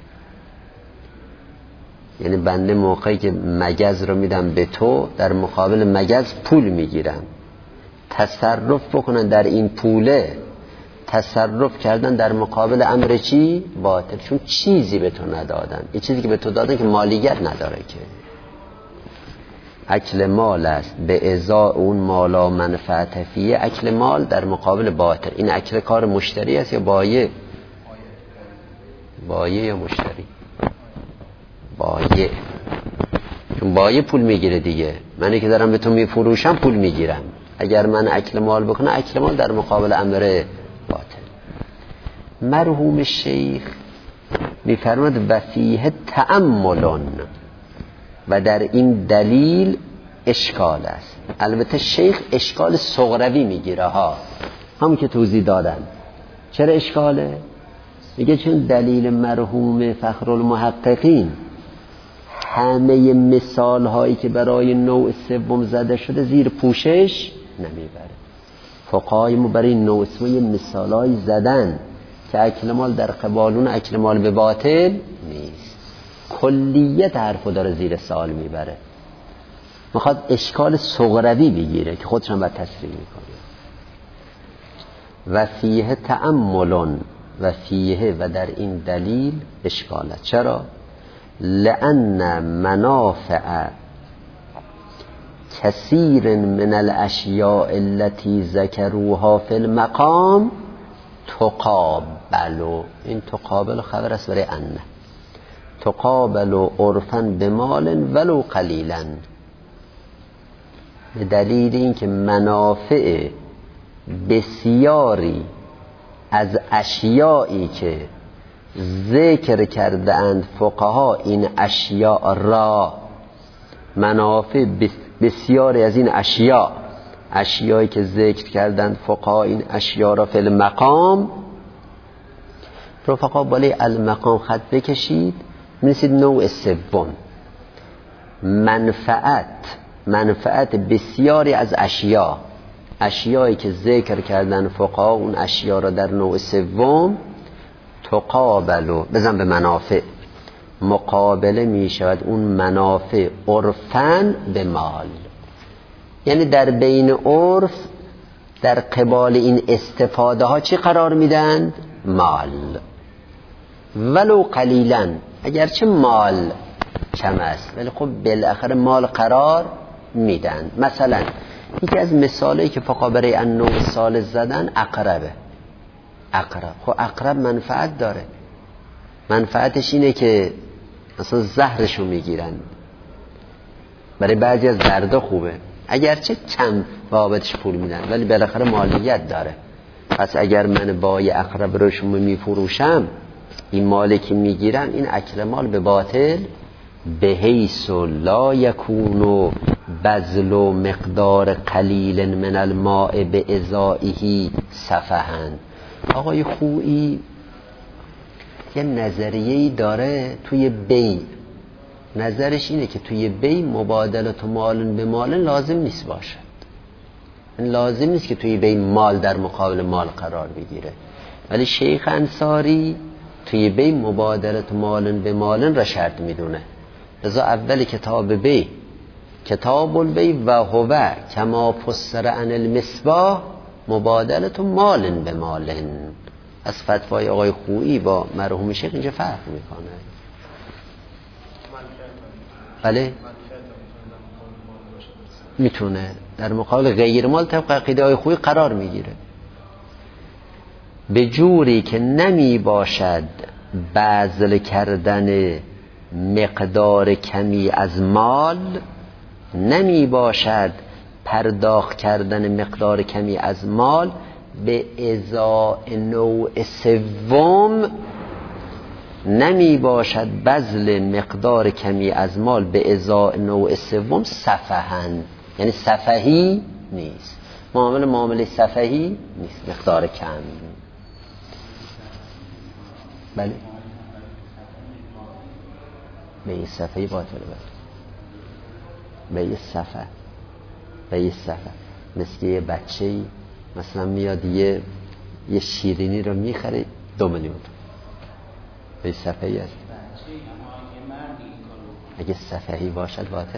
S1: یعنی بنده موقعی که مگز رو میدم به تو، در مقابل مگز پول میگیرم، تصرف بکنن در این پوله، تصرف کردن در مقابل امر چی؟ باطل، چون چیزی به تو ندادن. این چیزی که به تو دادن که مالیت نداره که اکل مال است به ازای اون مالا منفعت فیه، اکل مال در مقابل باطل. این اکل کار مشتری است یا بایع؟ بایع یا مشتری؟ بایع، چون بایع پول میگیره دیگه. منی که دارم به تو میفروشم پول میگیرم. اگر من اکل مال بکنم، اکل مال در مقابل امر باطل. مرحوم شیخ میفرماد و فیه تأملون، و در این دلیل اشکال است. البته شیخ اشکال صغروی میگیره ها، همون که توضیح دادن. چرا اشکاله؟ میگه چون دلیل مرحوم فخرالمحققین همه مثال هایی که برای نوع سوم زده شده زیر پوشش نمیبره. فقهای ما برای نوع سوم مثال هایی زدن که اکل مال در قبالون اکل مال به باطل نیست. کلیت حرفو داره زیر سوال میبره، میخواد اشکال صغروی بگیره که خودشم باید تصریح میکنه. و فیه تأملون، و فیه و در این دلیل اشکالت. چرا؟ لأن منافع کثیر من الاشیاء التي ذکروها فی المقام تقابل. این تقابل خبر است برای انه، تقابل عرفاً بمال ولو قلیلاً، به دلیل اینکه منافع بسیاری از اشیایی که ذکر کرده اند فقها این اشیاء را، منافع بسیاری از این اشیایی که ذکر کردند فقها این اشیاء را فی المقام، رفقا بالای المقام خط بکشید میرسید نوع سوم، منفعت بسیاری از اشیایی که ذکر کردن فقها اون اشیا را در نوع سوم تقابلو بزن به منافع، مقابله می شود اون منافع عرفاً به مال. یعنی در بین عرف در قبال این استفاده ها چی قرار میدن؟ مال. ولو قلیلاً، اگرچه مال کم است ولی خب بالاخره مال قرار میدن. مثلا یکی از مثالایی که فقها برای النوع ثالث زدن عقربه. خب عقرب منفعت داره، منفعتش اینه که مثلا زهرشو میگیرن، برای بعضی از دردا خوبه، اگرچه کم بابتش پول میدن ولی بالاخره مالیت داره. پس اگر من با یه عقرب رو شما میفروشم، این مالی که میگیرم این اکل مال به باطل به حیث لا یکونو بذل و مقدار قلیل من الماء به ازائه سفهن. آقای خویی یه نظریه‌ای داره توی بیع. نظرش اینه که توی بیع مبادلت و مالن به مالن لازم نیست باشد. لازم نیست که توی بیع مال در مقابل مال قرار بگیره. ولی شیخ انصاری توی بیع مبادلت و مالن به مالن را شرط میدونه. لذا اول کتاب بیع کتاب البیع و هو کما فسر عن المصباح مبادلت و مالن به مالن. از فتوای آقای خویی با مرحوم شیخ اینجا فرق میکنه. بله میتونه در مقابل غیر مال طبق عقیده آقای خویی قرار میگیره، به جوری که نمی باشد بذل کردن مقدار کمی از مال، نمی باشد پرداخت کردن مقدار کمی از مال به ازای نوع سوم، نمی باشد بذل مقدار کمی از مال به ازای نوع سوم سفهن، یعنی سفهی نیست. معامله سفهی نیست، مقدار کم. بله به این سفهی باطله. به این سفه مثل یه بچه‌ای مثلا میاد یه شیرینی رو میخره 2 میلیون، به این سفهی هست. اگه سفهی باشد باطله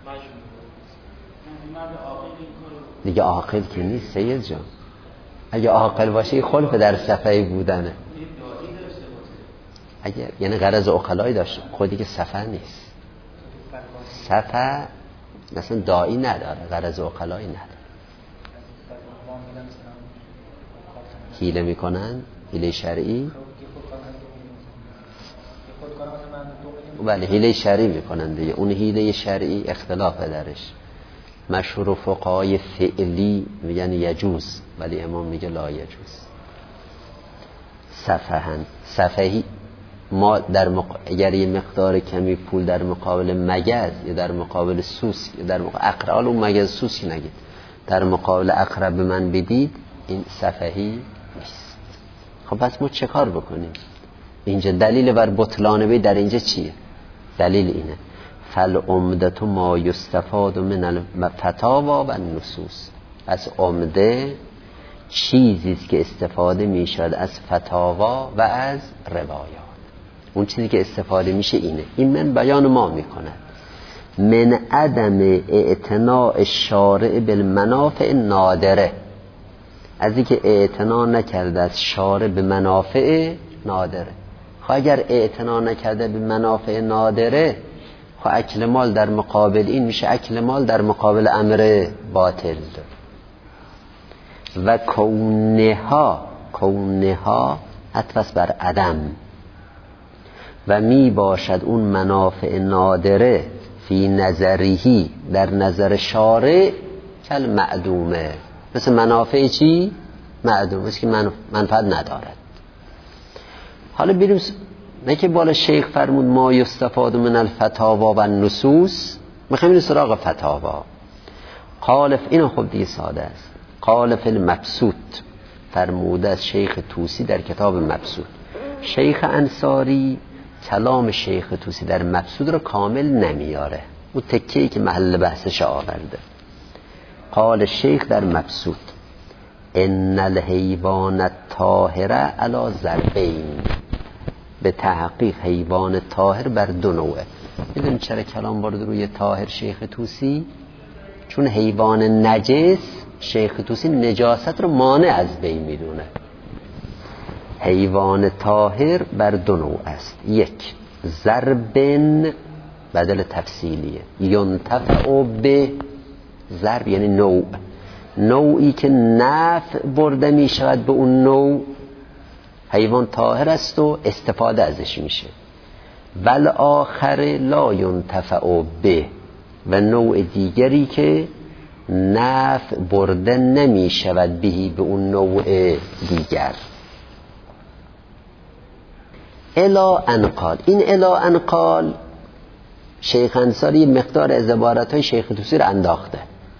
S1: دیگه. عاقل که نیست سید جان. اگه عاقل باشه خلف در سفهی بودنه. اگه یعنی غرض عقلایی داشت، خودی که سفه نیست. سفه مثلا داعی نداره، غرض عقلایی نداره. حیله میکنن، حیله شرعی. بله حیله شرعی میکنن دیگه. اون حیله شرعی اختلاف درش. مشهور فقهای فعلی میگن یجوز، ولی امام میگه لا یجوز. سفهی ما اگر یه مقدار کمی پول در مقابل مگز یا در مقابل سوس یا در مقابل اقرال، اون مگز سوسی نگید، در مقابل اقرب من بدید، این سفهی نیست. خب پس ما چه کار بکنیم؟ اینجا دلیل بر بطلان بی در اینجا چیه؟ دلیل اینه فالعمدة ما یستفاد من الفتاوا و النصوص. از عمده چیزیست که استفاده میشد از فتاوا و از روایات. اون چیزی که استفاده میشه اینه. این من بیان ما میکنه من عدم اعتناء الشارع بالمنافع نادره، از اینکه اعتنا نکرده از شارع به منافع نادره. خب اگر اعتنا نکرده به منافع نادره، خب اکل مال در مقابل این میشه اکل مال در مقابل امر باطل. و کونها عطف بر عدم، و می باشد اون منافع نادره فی نظریهی در نظر شارع کل معدومه، مثل منافع چی؟ معدومه، مثل که منفعت ندارد. حالا بریم نه که بالا شیخ فرمود ما یستفاد من الفتاوا و النصوص، میخوایم این سراغ فتاوا. قال اینو خب دیگه ساده است. قال فی المبسوط، فرموده از شیخ توسی در کتاب مبسوط. شیخ انصاری کلام شیخ توسی در مبسوط رو کامل نمیاره، اون تکه‌ای که محل بحثش آورده. قال شیخ در مبسوط ان الحیوان الطاهر علی ضربین، به تحقیق حیوان طاهر بر 2 نوعه. میدونی چرا کلام وارد روی طاهر شیخ توسی؟ چون حیوان نجس شیخ توسی نجاست رو مانع از بین میدونه. حیوان طاهر بر 2 نوع است. 1 ضربن بدل تفصیلیه، ینتفع به ضرب یعنی نوعی که نفع برده می شود به اون نوع، حیوان طاهر است و استفاده ازش میشه. ول آخر لا ینتفع به، و نوع دیگری که نفع برده نمی شود بهی به اون نوع دیگر. الا انقال، این الا انقال شیخ انصاری یه مقدار از عبارتهای شیخ طوسی رو انداخته.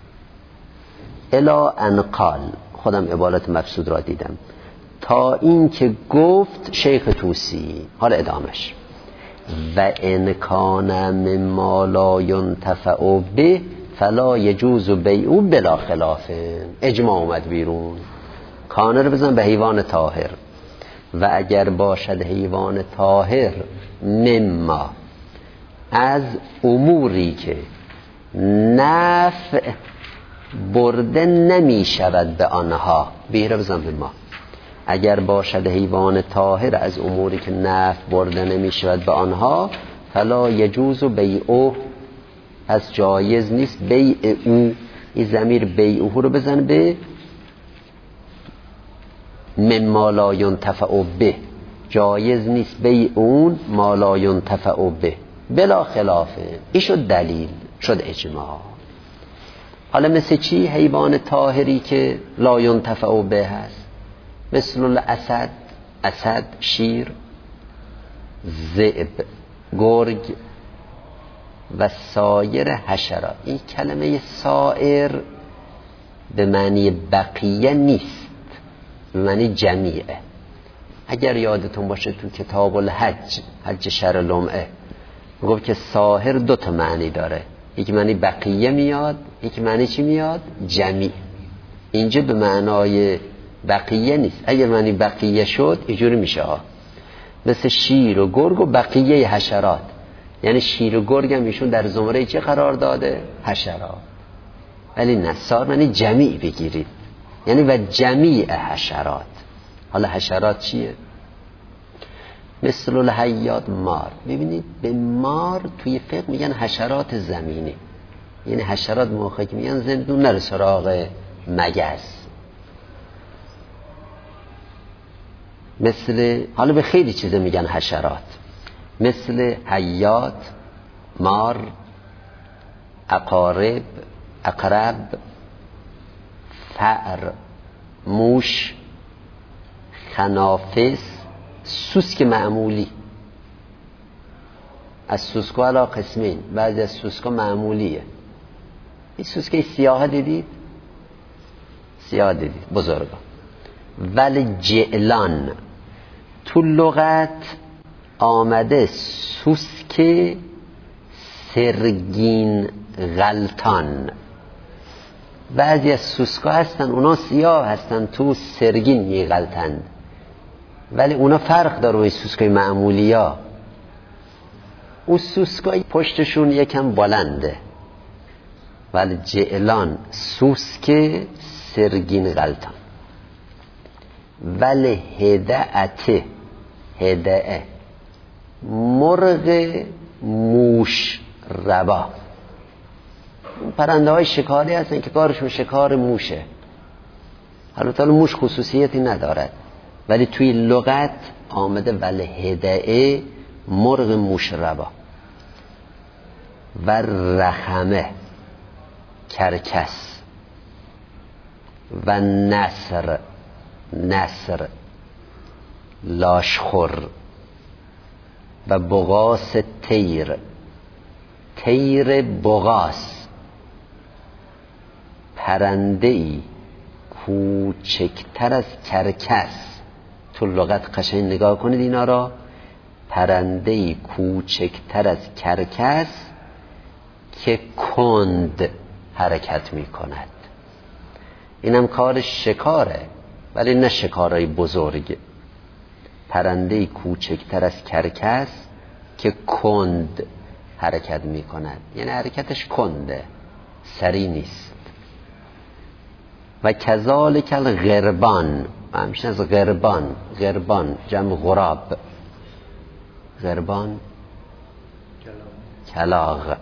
S1: الا ان قال، خودم عبارت مقصود را دیدم، تا این که گفت شیخ طوسی. حالا ادامش و ان کان مما لا ينتفع به فلا یجوز بیعه بلا خلاف. اجماع اومد بیرون. کانه رو بزن به حیوان طاهر. و اگر باشد حیوان طاهر مما، از اموری که نفع برده نمی شود به آنها، بیره بزن به ما. اگر باشد حیوان طاهر از اموری که نفع برده نمی شود به آنها، فلا یجوز بیعه، از جایز نیست بیع او. این ضمیر بیعه رو بزن به مما لا ينتفع به، جایز نیست بیع اون ما لا ينتفع به بلا خلافه. این شد دلیل، شد اجماع. حالا مثل چی؟ حیوان طاهری که لا ينتفع به هست، مثل الاسد، اسد، شیر، ذئب، گرگ و سایر حشرات. این کلمه سایر به معنی بقیه نیست، به معنی جمیعه. اگر یادتون باشه تو کتاب الحج، حج شهر لمعه، گفت که ساهر 2 تا معنی داره، یک معنی بقیه میاد، یک معنی چی میاد؟ جمیع. اینجا به معنای بقیه نیست. اگر معنی بقیه شد اینجوری میشه مثل شیر و گرگ و بقیه حشرات. یعنی شیر و گرگ هم ایشون در زمره چه قرار داده؟ حشرات. ولی نصار معنی جمیع بگیرید، یعنی و جمیع حشرات. حالا حشرات چیه؟ مثل الحیات، مار. ببینید به مار توی فقه میگن حشرات زمینی، یعنی حشرات موقعی که میگن زندون نره سراغ مگس. مثل، حالا به خیلی چیزا میگن حشرات، مثل حیات، مار، عقارب، عقرب، فأر، موش، خنافس، سوسک معمولی. از سوسکا علا قسمین، بعضی از سوسکا معمولیه. این سوسکه سیاه دیدید؟ سیاه دیدید بزرگا. ولی جعلان تو لغت آمده سوسک سرگین غلطان. بعضی از سوسکا هستن اونا سیاه هستن، تو سرگین میغلطند، ولی اونا فرق داره با سوسکای معمولی ها. اون سوسکای پشتشون یکم بلنده، ولی جعلان سوسک سرگین غلطان. ولی هدعه مرغ موش ربا. پرنده های شکاری هستن که کارشون شکار موشه. البته موش خصوصیتی ندارد، ولی توی لغت آمده ولی هدعه مرغ موش ربا. و رخمه کرکس. و نسر لاشخور. و بغاس تیر بغاس، پرنده‌ای کوچکتر از کرکس. تو لغت قشنگ نگاه کنید اینا را. پرنده‌ای کوچکتر از کرکس که کند حرکت می کند. اینم کار شکاره، ولی نه شکارای بزرگ. پرنده‌ای کوچکتر از کرکس که کند حرکت می کند، یعنی حرکتش کنده، سری نیست. و کذالک الغربان، همیشه از غربان جمع غراب، غربان کلاغ.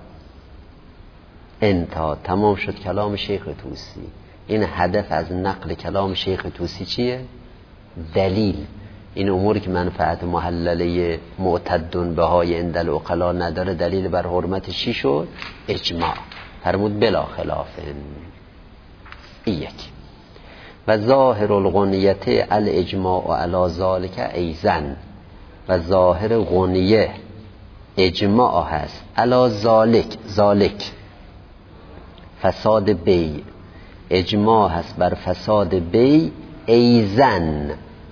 S1: انتا تمام شد کلام شیخ طوسی. این هدف از نقل کلام شیخ طوسی چیه؟ دلیل. این اموری که منفعت محلله معتدن بهای اندل اقلا نداره، دلیل بر حرمتش چی شد؟ اجماع. فرمود بلا خلاف. یک. و ظاهر الغنیت الاجماع علی ذالک ایزن. و ظاهر غنیه اجماع هست علی ذالک فساد بیع، اجماع هست بر فساد بیع. ایزن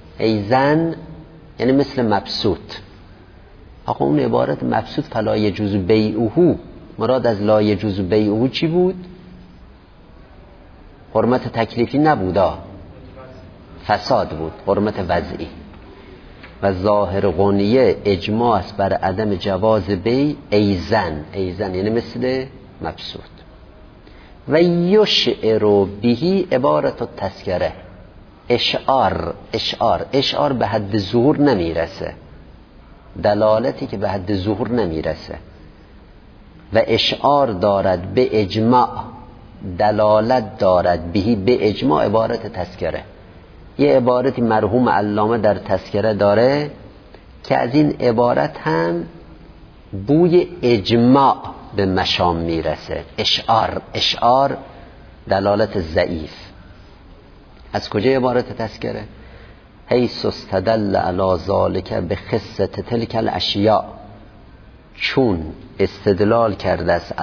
S1: یعنی مثل مبسوط. آقا اون عبارت مبسوط فلا یجوز بیعه، مراد از لا یجوز بیعه چی بود؟ حرمت تکلیفی نبودا، فساد بود، حرمت وضعی. و ظاهر غنیه اجماع است بر عدم جواز بیع. ایزن یعنی مثل مبسوط. و یشعر بهی عبارت التذکره، اشعار به حد ظهور نمیرسه، دلالتی که به حد ظهور نمیرسه. و اشعار دارد به اجماع، دلالت دارد بهی به اجماع عبارت تذکره. یه عبارتی مرحوم علامه در تذکره داره که از این عبارت هم بوی اجماع به مشام میرسه. اشعار دلالت ضعیف. از کجا عبارت تذکره؟ حیث استدل علی ذالک بخصة تلک الاشیاء، چون استدلال کرده است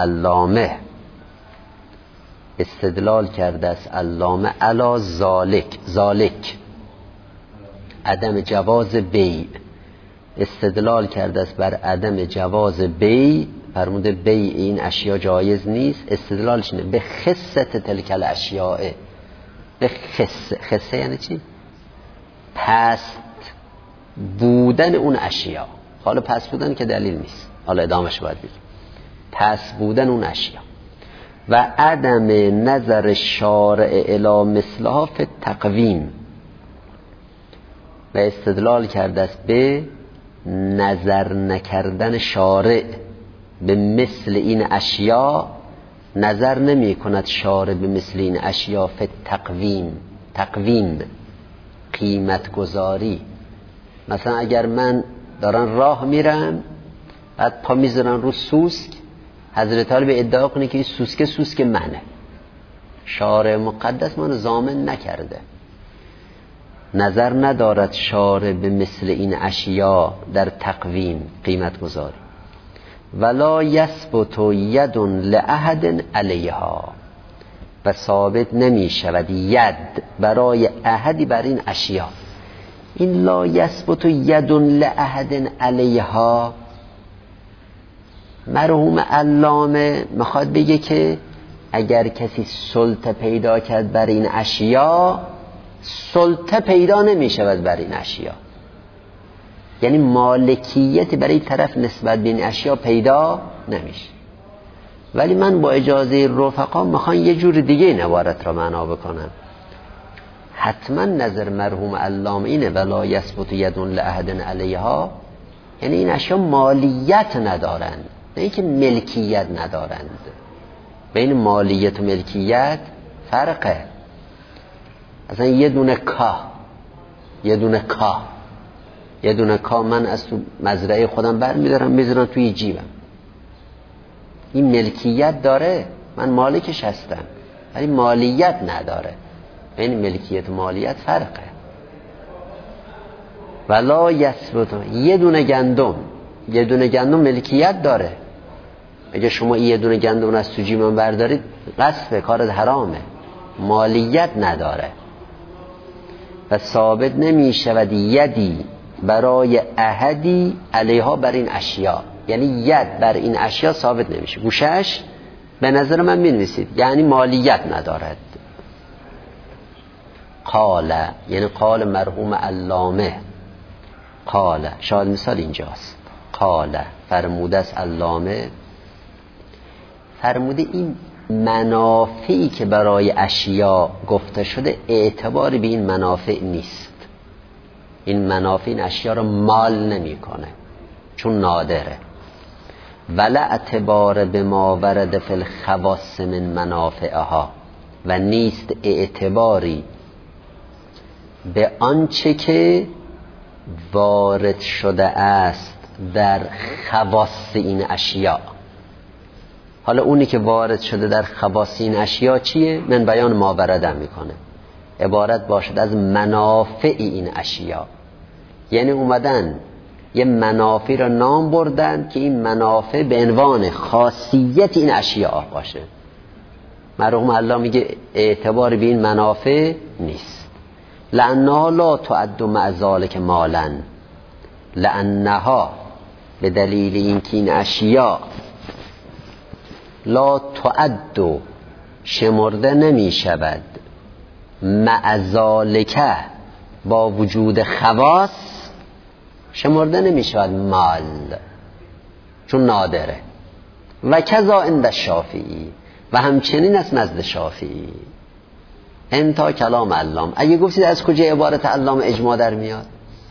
S1: علامه علی ذالک عدم جواز بیع، استدلال کرده است بر عدم جواز بیع، فرموده بیع این اشیا جایز نیست. استدلالش اینه به خصة تلک الاشیاء. به خصه یعنی چی؟ پست بودن اون اشیا. حالا پست بودن که دلیل نیست، حالا ادامش باید بگیم. پست بودن اون اشیا. و عدم نظر شارع الی مثلها فی التقویم، و استدلال کرده است به نظر نکردن شارع به مثل این اشیا. نظر نمی کند شارع به مثل این اشیا فی تقویم قیمت گذاری. مثلا اگر من دارن راه میرم، بعد پا میذارن رو سوسک، حضرت علی به ادعا کنه که این سوسک منه، شارع مقدس منو ضامن نکرده. نظر ندارد شارع به مثل این اشیا در تقویم قیمت گذاری. ولا یثبت ید لاحد علیها، و ثابت نمی شود ید برای احدی بر این اشیا. این لا یثبت ید لاحد علیها، مرحوم علامه میخواد بگه که اگر کسی سلطه پیدا کرد بر این اشیا، سلطه پیدا نمی شود بر این اشیا، یعنی مالکیت برای طرف نسبت به این اشیا پیدا نمیشه. ولی من با اجازه رفقا میخوام یه جور دیگه این عبارت را معنا بکنم. حتما نظر مرحوم علامه اینه ولا یثبت ید لاحد علیها، یعنی این اشیا مالیت ندارند، نه اینکه ملکیت ندارند. بین مالیت و ملکیت فرقه. اصلا یه دونه کاه من از تو مزرعه خودم برمیدارم میذارم توی جیبم، این ملکیت داره، من مالکش هستم، ولی مالیت نداره. بین ملکیت و مالیت فرقه. ولا یثبت، یه دونه گندم ملکیت داره. اگه شما یه دونه گندم از تو جیبم بردارید غصب، کارت حرامه، مالیت نداره. و ثابت نمی شود یدی برای احدی علیها بر این اشیا، یعنی ید بر این اشیا ثابت نمیشه. گوشش به نظر من می‌نویسید یعنی مالیت ندارد. قال یعنی قال مرحوم علامه، قال شاید مثال اینجاست. قال فرموده است علامه، فرموده این منافعی که برای اشیا گفته شده اعتباری به این منافع نیست. این منافع این اشیا رو مال نمیکنه چون نادره. ولا اعتبار به ما ورد فی الخواص من منافعها، و نیست اعتباری به آنچه که وارد شده است در خواص این اشیا. حالا اونی که وارد شده در خواص این اشیا چیه؟ من بیان ما ورده میکنه، عبارت باشد از منافع این اشیا. یعنی اومدن یه منافع را نام بردن که این منافع به عنوان خاصیت این اشیاء باشه. مرحوم الله میگه اعتبار به این منافع نیست. لأنها لا تعد مع ذلک مالا، لأنها به دلیل اینکه این اشیاء لا تعد شمرده نمی شود مع ذلک با وجود خواص شمرده نمی شود مال، چون نادره. و کذا عند الشافعی، و همچنین است نزد شافعی. انتا کلام علام. اگه گفتید از کجا عبارت علام اجماع در میاد؟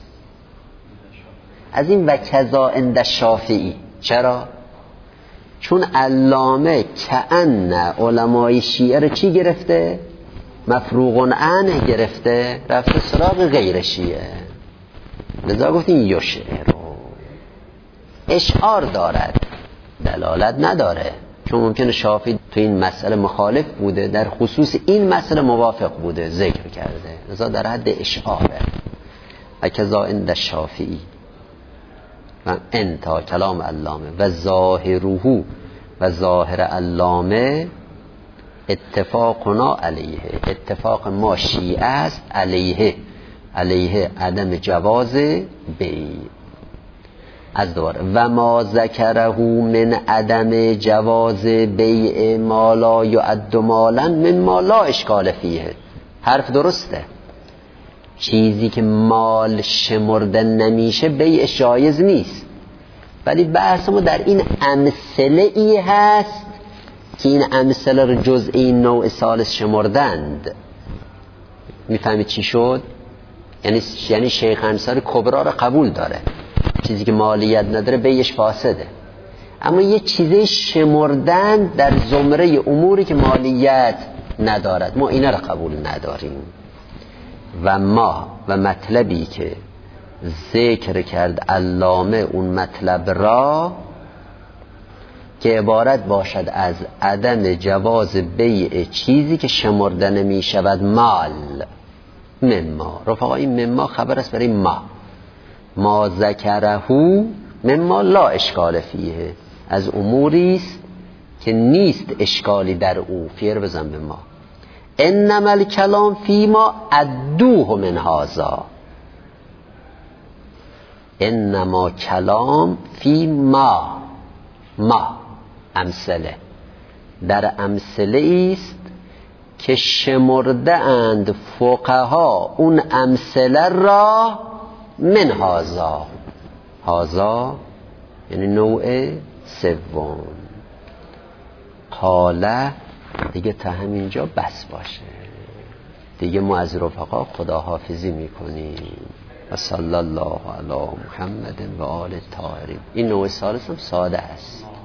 S1: از این و کذا عند الشافعی. چرا؟ چون علامه کأن علمای شیعه رو چی گرفته؟ مفروغ عنه گرفته، رفته سراغ غیر شیعه. لذا گفتیم یشعر، اشعار دارد، دلالت نداره. چون ممکنه شافعی تو این مسئله مخالف بوده، در خصوص این مسئله موافق بوده، ذکر کرده، لذا در حد اشعاره. و کذا عند الشافعی و انتا کلام علامه و ظاهره، و ظاهر علامه اتفاقنا علیه، اتفاق ما شیعه است علیه عدم جواز بیع. از دوباره و ما ذکره من عدم جواز بیع ما لا یعد مالا من ما لا اشکال فیه. حرف درسته، چیزی که مال شمرده نمیشه بیع جایز نیست. ولی بحث ما در این امثله ای هست که این امثله رو جزء این نوع ثالث شمردند. میفهمید چی شد؟ یعنی شیخ انصاری کبرا رو قبول داره، چیزی که مالیت نداره بیعش فاسده، اما یه چیزی شمردن در زمره اموری که مالیت ندارد، ما اینا رو قبول نداریم. و ما و مطلبی که ذکر کرد علامه اون مطلب را که عبارت باشد از عدم جواز بیع چیزی که شمرده نمی شود مال. مما رفقا، این مما خبر است برای ما ذکره مما لا اشکال فیه، از اموریست که نیست اشکالی در او. فیر بزن به ما. انما الکلام فیما ادوه من هذا، انما کلام فی ما امثله، در امثله است که شمرده اند فقها اون امثله را من هذا یعنی نوع سوم. قاله دیگه تا همینجا بس باشه، دیگه ما از رفقا خداحافظی میکنیم. و صلی الله علی محمد و آل الطاهرین. این نوع ثالث هم ساده است.